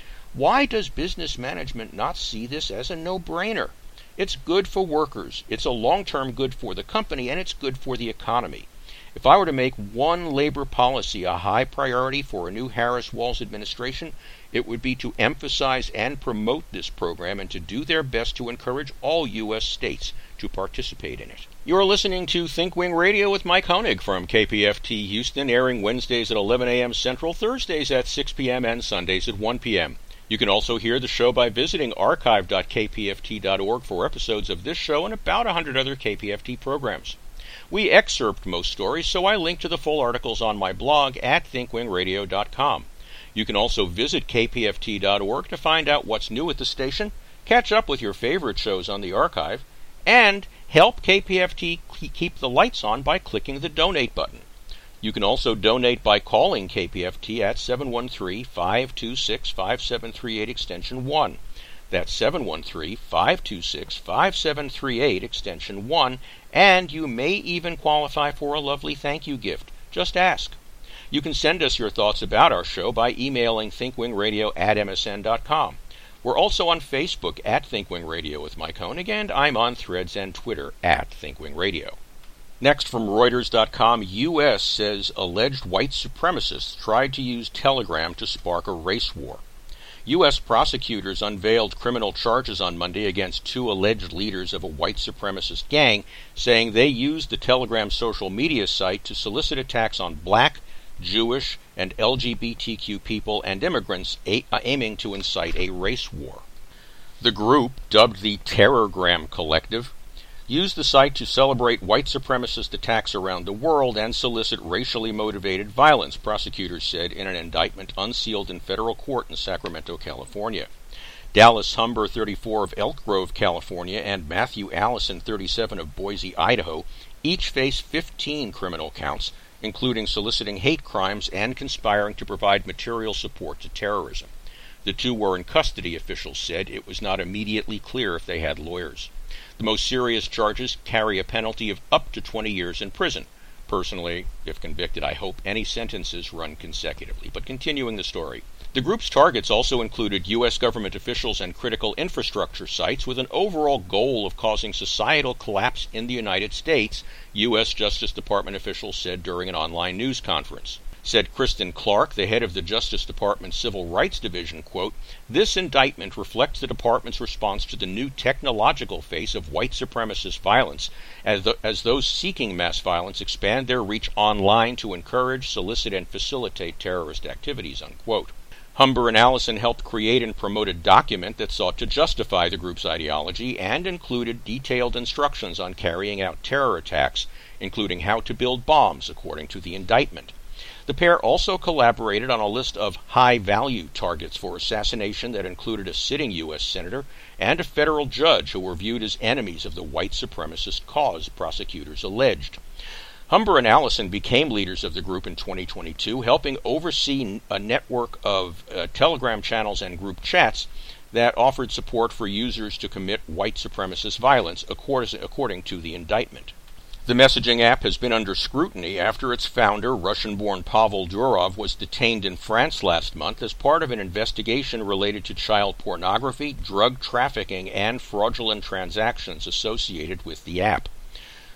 Why does business management not see this as a no-brainer? It's good for workers, it's a long-term good for the company, and it's good for the economy. If I were to make one labor policy a high priority for a new Harris-Walz administration, it would be to emphasize and promote this program and to do their best to encourage all U S states to participate in it. You're listening to ThinkWing Radio with Mike Honig from K P F T Houston, airing Wednesdays at eleven a.m. Central, Thursdays at six p.m., and Sundays at one p.m. You can also hear the show by visiting archive dot k p f t dot org for episodes of this show and about one hundred other K P F T programs. We excerpt most stories, so I link to the full articles on my blog at think wing radio dot com. You can also visit k p f t dot org to find out what's new at the station, catch up with your favorite shows on the archive, and help K P F T keep the lights on by clicking the donate button. You can also donate by calling K P F T at seven one three, five two six, five seven three eight extension one. That's seven one three, five two six, five seven three eight extension one, and you may even qualify for a lovely thank you gift. Just ask. You can send us your thoughts about our show by emailing thinkwingradio at m s n dot com. We're also on Facebook at ThinkWing Radio with Mike Honig, and I'm on Threads and Twitter at ThinkWing Radio. Next, from Reuters dot com, U S says alleged white supremacists tried to use Telegram to spark a race war. U S prosecutors unveiled criminal charges on Monday against two alleged leaders of a white supremacist gang, saying they used the Telegram social media site to solicit attacks on black, Jewish, and L G B T Q people and immigrants, a- aiming to incite a race war. The group, dubbed the Terrorgram Collective, used the site to celebrate white supremacist attacks around the world and solicit racially motivated violence, prosecutors said in an indictment unsealed in federal court in Sacramento, California. Dallas Humber, thirty-four, of Elk Grove, California, and Matthew Allison, thirty-seven, of Boise, Idaho, each face fifteen criminal counts, including soliciting hate crimes and conspiring to provide material support to terrorism. The two were in custody, officials said. It was not immediately clear if they had lawyers. The most serious charges carry a penalty of up to twenty years in prison. Personally, if convicted, I hope any sentences run consecutively. But continuing the story. The group's targets also included U S government officials and critical infrastructure sites with an overall goal of causing societal collapse in the United States, U S Justice Department officials said during an online news conference. Said Kristen Clark, the head of the Justice Department's Civil Rights Division, quote, "This indictment reflects the department's response to the new technological face of white supremacist violence as, the, as those seeking mass violence expand their reach online to encourage, solicit, and facilitate terrorist activities," unquote. Humber and Allison helped create and promote a document that sought to justify the group's ideology and included detailed instructions on carrying out terror attacks, including how to build bombs, according to the indictment. The pair also collaborated on a list of high-value targets for assassination that included a sitting U S senator and a federal judge who were viewed as enemies of the white supremacist cause, prosecutors alleged. Humber and Allison became leaders of the group in twenty twenty-two, helping oversee a network of uh, Telegram channels and group chats that offered support for users to commit white supremacist violence, according to the indictment. The messaging app has been under scrutiny after its founder, Russian-born Pavel Durov, was detained in France last month as part of an investigation related to child pornography, drug trafficking, and fraudulent transactions associated with the app.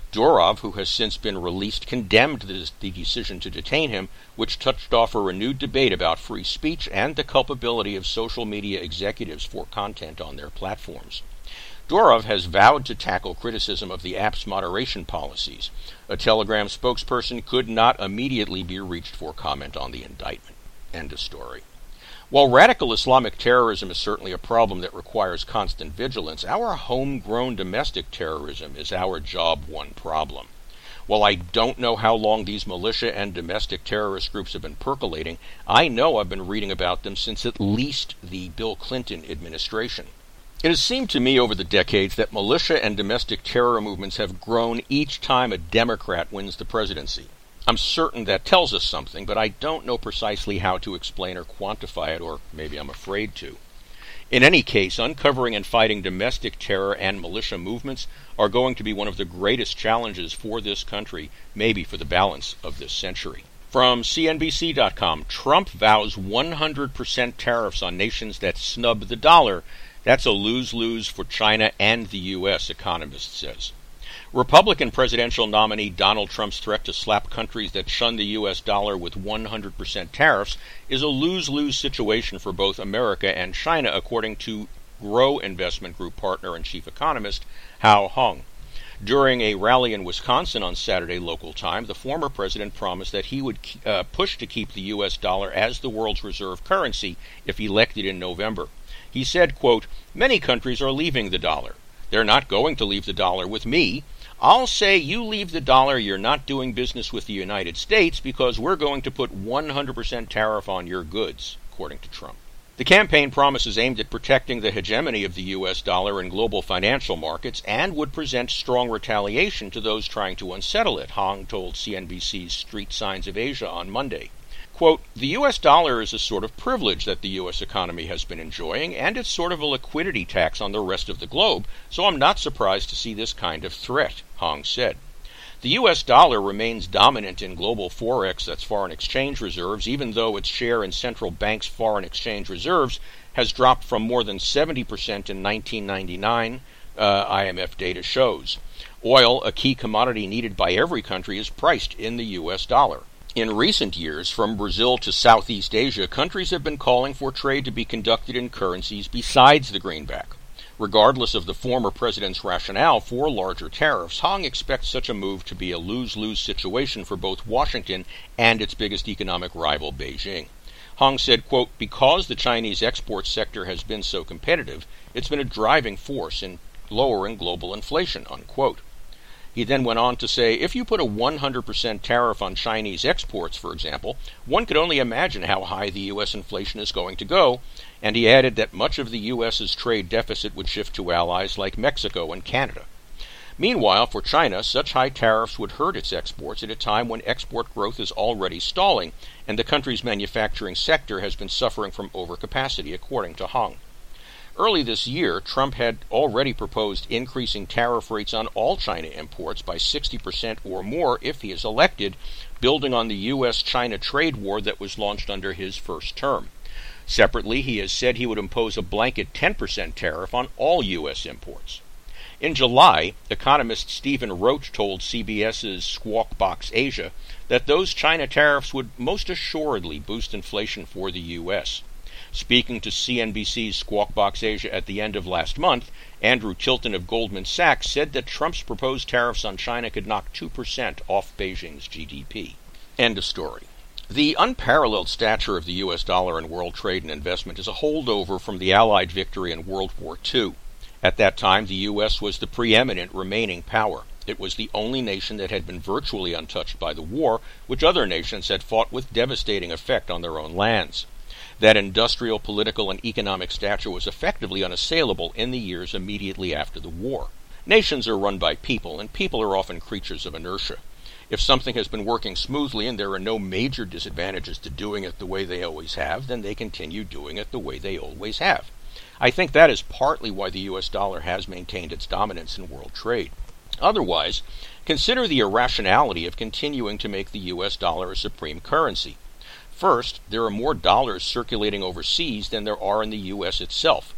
Durov, who has since been released, condemned the, the decision to detain him, which touched off a renewed debate about free speech and the culpability of social media executives for content on their platforms. Durov has vowed to tackle criticism of the app's moderation policies. A Telegram spokesperson could not immediately be reached for comment on the indictment. End of story. While radical Islamic terrorism is certainly a problem that requires constant vigilance, our homegrown domestic terrorism is our job one problem. While I don't know how long these militia and domestic terrorist groups have been percolating, I know I've been reading about them since at least the Bill Clinton administration. It has seemed to me over the decades that militia and domestic terror movements have grown each time a Democrat wins the presidency. I'm certain that tells us something, but I don't know precisely how to explain or quantify it, or maybe I'm afraid to. In any case, uncovering and fighting domestic terror and militia movements are going to be one of the greatest challenges for this country, maybe for the balance of this century. From C N B C dot com, Trump vows one hundred percent tariffs on nations that snub the dollar. That's a lose-lose for China and the U S, Economist says. Republican presidential nominee Donald Trump's threat to slap countries that shun the U S dollar with one hundred percent tariffs is a lose-lose situation for both America and China, according to Grow Investment Group partner and chief economist Hao Hong. During a rally in Wisconsin on Saturday local time, the former president promised that he would uh, push to keep the U S dollar as the world's reserve currency if elected in November. He said, quote, "Many countries are leaving the dollar. They're not going to leave the dollar with me. I'll say you leave the dollar, you're not doing business with the United States because we're going to put one hundred percent tariff on your goods," according to Trump. The campaign promise is aimed at protecting the hegemony of the U S dollar in global financial markets and would present strong retaliation to those trying to unsettle it, Hong told C N B C's Street Signs of Asia on Monday. Quote, "The U S dollar is a sort of privilege that the U S economy has been enjoying, and it's sort of a liquidity tax on the rest of the globe, so I'm not surprised to see this kind of threat," Hong said. The U S dollar remains dominant in global forex, that's foreign exchange reserves, even though its share in central banks' foreign exchange reserves has dropped from more than seventy percent in nineteen ninety-nine, uh, I M F data shows. Oil, a key commodity needed by every country, is priced in the U S dollar. In recent years, from Brazil to Southeast Asia, countries have been calling for trade to be conducted in currencies besides the greenback. Regardless of the former president's rationale for larger tariffs, Hong expects such a move to be a lose-lose situation for both Washington and its biggest economic rival, Beijing. Hong said, quote, "Because the Chinese export sector has been so competitive, it's been a driving force in lowering global inflation," unquote. He then went on to say, if you put a one hundred percent tariff on Chinese exports, for example, one could only imagine how high the U S inflation is going to go, and he added that much of the U S's trade deficit would shift to allies like Mexico and Canada. Meanwhile, for China, such high tariffs would hurt its exports at a time when export growth is already stalling, and the country's manufacturing sector has been suffering from overcapacity, according to Hong. Early this year, Trump had already proposed increasing tariff rates on all China imports by sixty percent or more if he is elected, building on the U S China trade war that was launched under his first term. Separately, he has said he would impose a blanket ten percent tariff on all U S imports. In July, economist Stephen Roach told CBS's Squawk Box Asia that those China tariffs would most assuredly boost inflation for the U S Speaking to C N B C's Squawk Box Asia at the end of last month, Andrew Tilton of Goldman Sachs said that Trump's proposed tariffs on China could knock two percent off Beijing's G D P. End of story. The unparalleled stature of the U S dollar in world trade and investment is a holdover from the Allied victory in World War Two. At that time, the U S was the preeminent remaining power. It was the only nation that had been virtually untouched by the war, which other nations had fought with devastating effect on their own lands. That industrial, political, and economic stature was effectively unassailable in the years immediately after the war. Nations are run by people, and people are often creatures of inertia. If something has been working smoothly and there are no major disadvantages to doing it the way they always have, then they continue doing it the way they always have. I think that is partly why the U S dollar has maintained its dominance in world trade. Otherwise, consider the irrationality of continuing to make the U S dollar a supreme currency. First, there are more dollars circulating overseas than there are in the U S itself.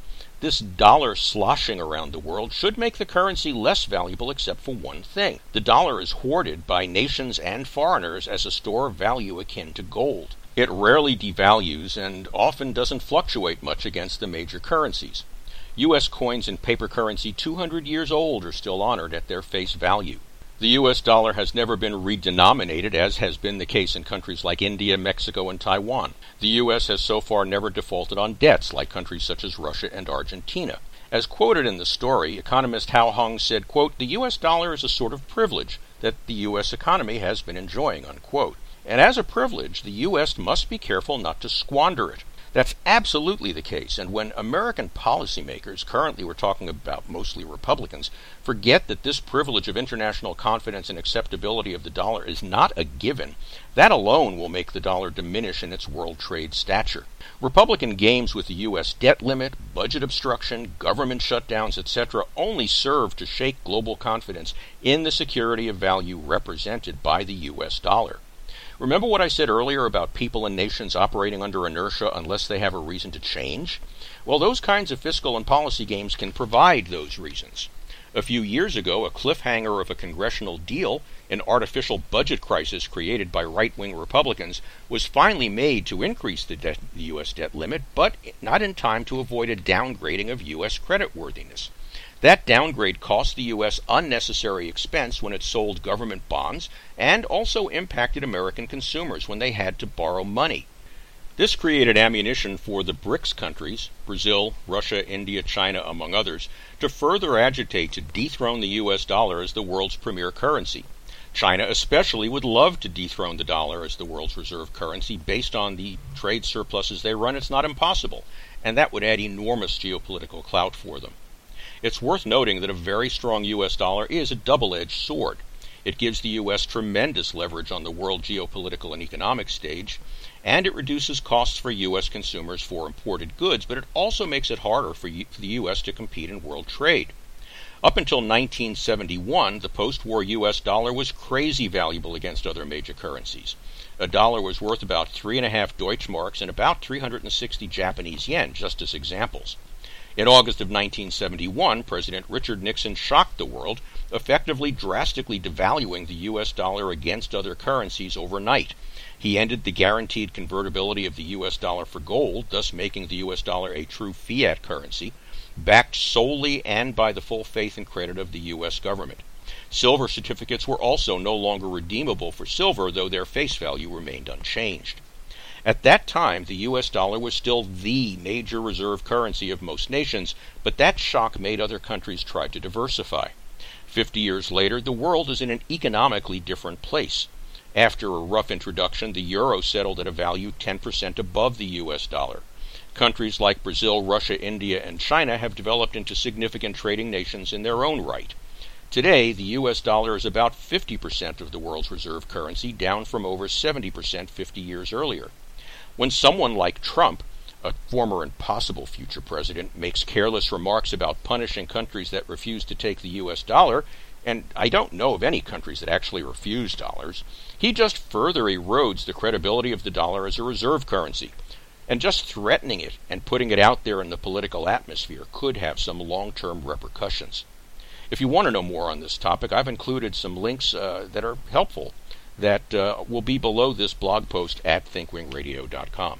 This dollar sloshing around the world should make the currency less valuable except for one thing. The dollar is hoarded by nations and foreigners as a store of value akin to gold. It rarely devalues and often doesn't fluctuate much against the major currencies. U S coins and paper currency two hundred years old are still honored at their face value. The U S dollar has never been redenominated, as has been the case in countries like India, Mexico, and Taiwan. The U S has so far never defaulted on debts like countries such as Russia and Argentina. As quoted in the story, economist Hao Hong said, quote, "The U S dollar is a sort of privilege that the U S economy has been enjoying," unquote. And as a privilege, the U S must be careful not to squander it. That's absolutely the case, and when American policymakers, currently we're talking about mostly Republicans, forget that this privilege of international confidence and acceptability of the dollar is not a given, that alone will make the dollar diminish in its world trade stature. Republican games with the U S debt limit, budget obstruction, government shutdowns, et cetera only serve to shake global confidence in the security of value represented by the U S dollar. Remember what I said earlier about people and nations operating under inertia unless they have a reason to change? Well, those kinds of fiscal and policy games can provide those reasons. A few years ago, a cliffhanger of a congressional deal, an artificial budget crisis created by right-wing Republicans, was finally made to increase the, debt, the U S debt limit, but not in time to avoid a downgrading of U S creditworthiness. That downgrade cost the U S unnecessary expense when it sold government bonds and also impacted American consumers when they had to borrow money. This created ammunition for the BRICS countries, Brazil, Russia, India, China, among others, to further agitate to dethrone the U S dollar as the world's premier currency. China especially would love to dethrone the dollar as the world's reserve currency. Based on the trade surpluses they run, it's not impossible, and that would add enormous geopolitical clout for them. It's worth noting that a very strong U S dollar is a double-edged sword. It gives the U S tremendous leverage on the world geopolitical and economic stage, and it reduces costs for U S consumers for imported goods, but it also makes it harder for the U S to compete in world trade. Up until nineteen seventy-one, the post-war U S dollar was crazy valuable against other major currencies. A dollar was worth about three and a half Deutschmarks and about three hundred sixty Japanese yen, just as examples. In August of nineteen seventy-one, President Richard Nixon shocked the world, effectively drastically devaluing the U S dollar against other currencies overnight. He ended the guaranteed convertibility of the U S dollar for gold, thus making the U S dollar a true fiat currency, backed solely and by the full faith and credit of the U S government. Silver certificates were also no longer redeemable for silver, though their face value remained unchanged. At that time, the U S dollar was still the major reserve currency of most nations, but that shock made other countries try to diversify. Fifty years later, the world is in an economically different place. After a rough introduction, the euro settled at a value ten percent above the U S dollar. Countries like Brazil, Russia, India, and China have developed into significant trading nations in their own right. Today, the U S dollar is about fifty percent of the world's reserve currency, down from over seventy percent fifty years earlier. When someone like Trump, a former and possible future president, makes careless remarks about punishing countries that refuse to take the U S dollar, and I don't know of any countries that actually refuse dollars, he just further erodes the credibility of the dollar as a reserve currency. And just threatening it and putting it out there in the political atmosphere could have some long-term repercussions. If you want to know more on this topic, I've included some links uh, that are helpful that uh, will be below this blog post at think wing radio dot com.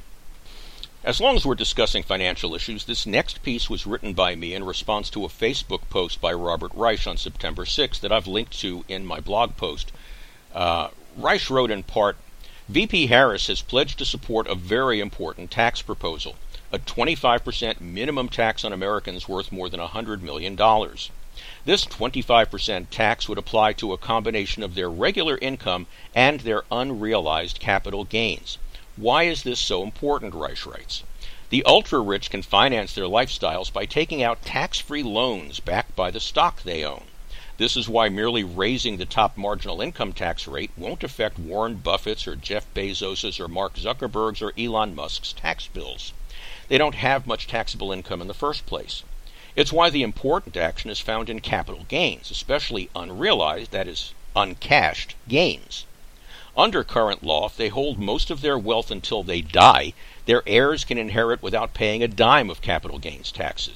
As long as we're discussing financial issues, this next piece was written by me in response to a Facebook post by Robert Reich on September sixth that I've linked to in my blog post. Uh, Reich wrote in part, V P Harris has pledged to support a very important tax proposal, a twenty-five percent minimum tax on Americans worth more than one hundred million dollars. This twenty-five percent tax would apply to a combination of their regular income and their unrealized capital gains. Why is this so important, Reich writes? The ultra-rich can finance their lifestyles by taking out tax-free loans backed by the stock they own. This is why merely raising the top marginal income tax rate won't affect Warren Buffett's or Jeff Bezos's or Mark Zuckerberg's or Elon Musk's tax bills. They don't have much taxable income in the first place. It's why the important action is found in capital gains, especially unrealized, that is, uncashed, gains. Under current law, if they hold most of their wealth until they die, their heirs can inherit without paying a dime of capital gains taxes.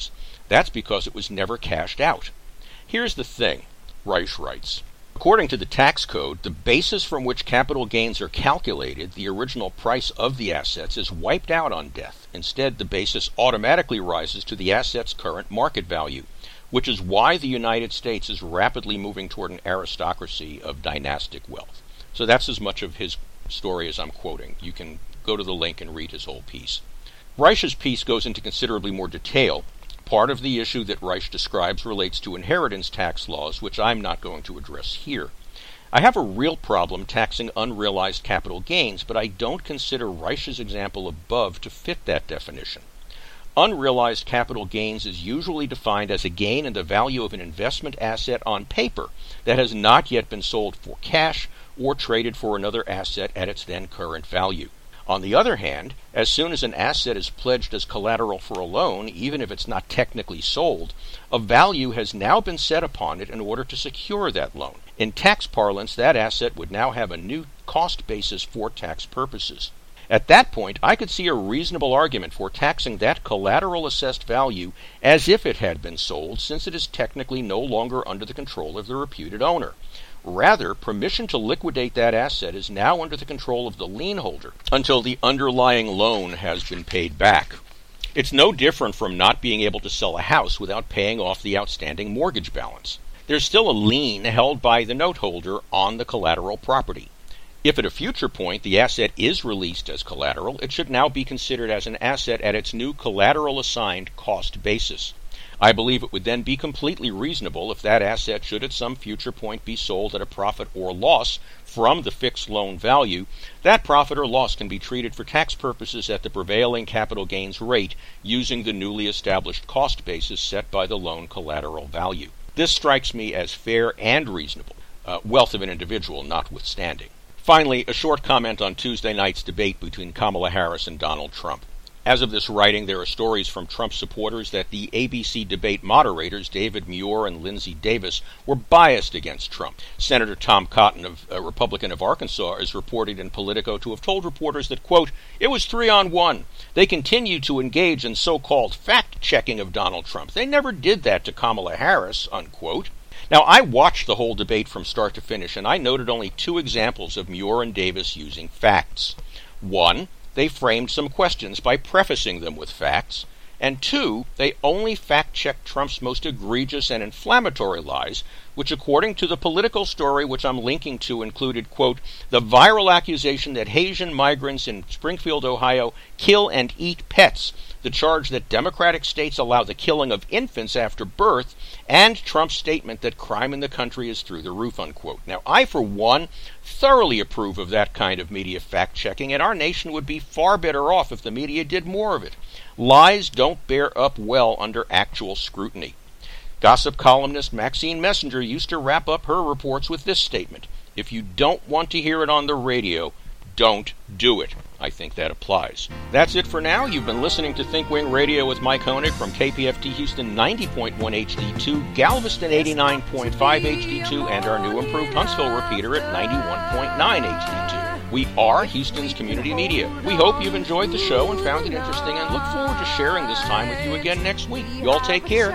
That's because it was never cashed out. Here's the thing, Reich writes. According to the tax code, the basis from which capital gains are calculated, the original price of the assets, is wiped out on death. Instead, the basis automatically rises to the asset's current market value, which is why the United States is rapidly moving toward an aristocracy of dynastic wealth. So that's as much of his story as I'm quoting. You can go to the link and read his whole piece. Reich's piece goes into considerably more detail. Part of the issue that Reich describes relates to inheritance tax laws, which I'm not going to address here. I have a real problem taxing unrealized capital gains, but I don't consider Reich's example above to fit that definition. Unrealized capital gains is usually defined as a gain in the value of an investment asset on paper that has not yet been sold for cash or traded for another asset at its then current value. On the other hand, as soon as an asset is pledged as collateral for a loan, even if it's not technically sold, a value has now been set upon it in order to secure that loan. In tax parlance, that asset would now have a new cost basis for tax purposes. At that point, I could see a reasonable argument for taxing that collateral assessed value as if it had been sold, since it is technically no longer under the control of the reputed owner. Rather, permission to liquidate that asset is now under the control of the lien holder until the underlying loan has been paid back. It's no different from not being able to sell a house without paying off the outstanding mortgage balance. There's still a lien held by the note holder on the collateral property. If at a future point the asset is released as collateral, it should now be considered as an asset at its new collateral assigned cost basis. I believe it would then be completely reasonable if that asset should at some future point be sold at a profit or loss from the fixed loan value. That profit or loss can be treated for tax purposes at the prevailing capital gains rate using the newly established cost basis set by the loan collateral value. This strikes me as fair and reasonable, uh, wealth of an individual notwithstanding. Finally, a short comment on Tuesday night's debate between Kamala Harris and Donald Trump. As of this writing, there are stories from Trump supporters that the A B C debate moderators, David Muir and Lindsey Davis, were biased against Trump. Senator Tom Cotton, of, a Republican of Arkansas, is reported in Politico to have told reporters that, quote, it was three on one. They continue to engage in so-called fact-checking of Donald Trump. They never did that to Kamala Harris, unquote. Now, I watched the whole debate from start to finish, and I noted only two examples of Muir and Davis using facts. One, they framed some questions by prefacing them with facts, and two, they only fact-checked Trump's most egregious and inflammatory lies, which according to the Political story which I'm linking to included, quote, the viral accusation that Haitian migrants in Springfield, Ohio kill and eat pets, the charge that Democratic states allow the killing of infants after birth, and Trump's statement that crime in the country is through the roof, unquote. Now, I, for one, thoroughly approve of that kind of media fact-checking, and our nation would be far better off if the media did more of it. Lies don't bear up well under actual scrutiny. Gossip columnist Maxine Messenger used to wrap up her reports with this statement: if you don't want to hear it on the radio, don't do it. I think that applies. That's it for now. You've been listening to ThinkWing Radio with Mike Honig from K P F T Houston ninety point one H D two, Galveston eighty-nine point five H D two, and our new improved Huntsville repeater at ninety-one point nine H D two. We are Houston's community media. We hope you've enjoyed the show and found it interesting, and look forward to sharing this time with you again next week. You all take care.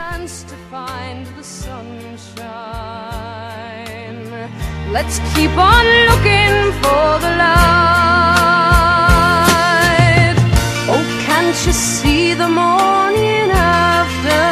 Let's keep on looking for the light. Oh, can't you see the morning after?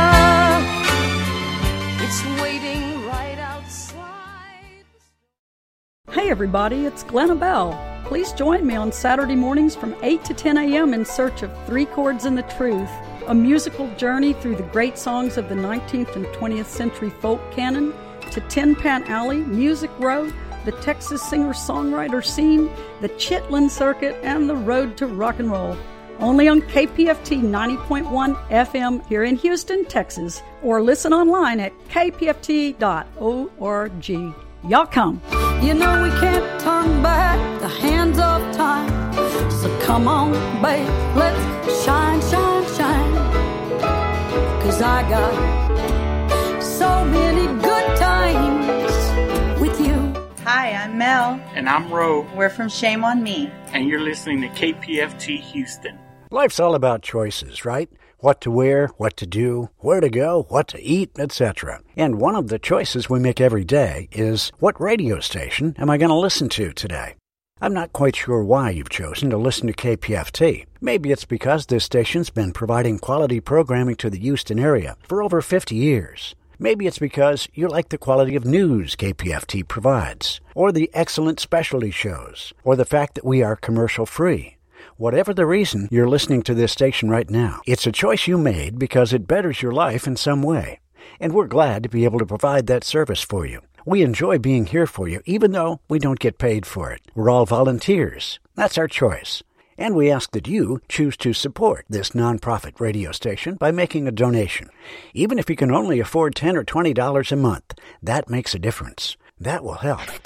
It's waiting right outside. Hey everybody, it's Glenna Bell. Please join me on Saturday mornings from eight to ten a.m. in search of Three Chords and the Truth, a musical journey through the great songs of the nineteenth and twentieth century folk canon, to Tin Pan Alley, Music Row, the Texas singer-songwriter scene, the Chitlin Circuit, and the road to rock and roll. Only on K P F T ninety point one F M here in Houston, Texas, or listen online at k p f t dot org. Y'all come. You know we can't turn back the hands of time, so come on, babe, let's shine, shine, shine. 'Cause I got so many good times with you. Hi, I'm Mel. And I'm Ro. We're from Shame on Me. And you're listening to K P F T Houston. Life's all about choices, right? What to wear, what to do, where to go, what to eat, et cetera. And one of the choices we make every day is, what radio station am I going to listen to today? I'm not quite sure why you've chosen to listen to K P F T. Maybe it's because this station's been providing quality programming to the Houston area for over fifty years. Maybe it's because you like the quality of news K P F T provides, or the excellent specialty shows, or the fact that we are commercial-free. Whatever the reason you're listening to this station right now, it's a choice you made because it betters your life in some way. And we're glad to be able to provide that service for you. We enjoy being here for you, even though we don't get paid for it. We're all volunteers. That's our choice. And we ask that you choose to support this nonprofit radio station by making a donation. Even if you can only afford ten dollars or twenty dollars a month, that makes a difference. That will help.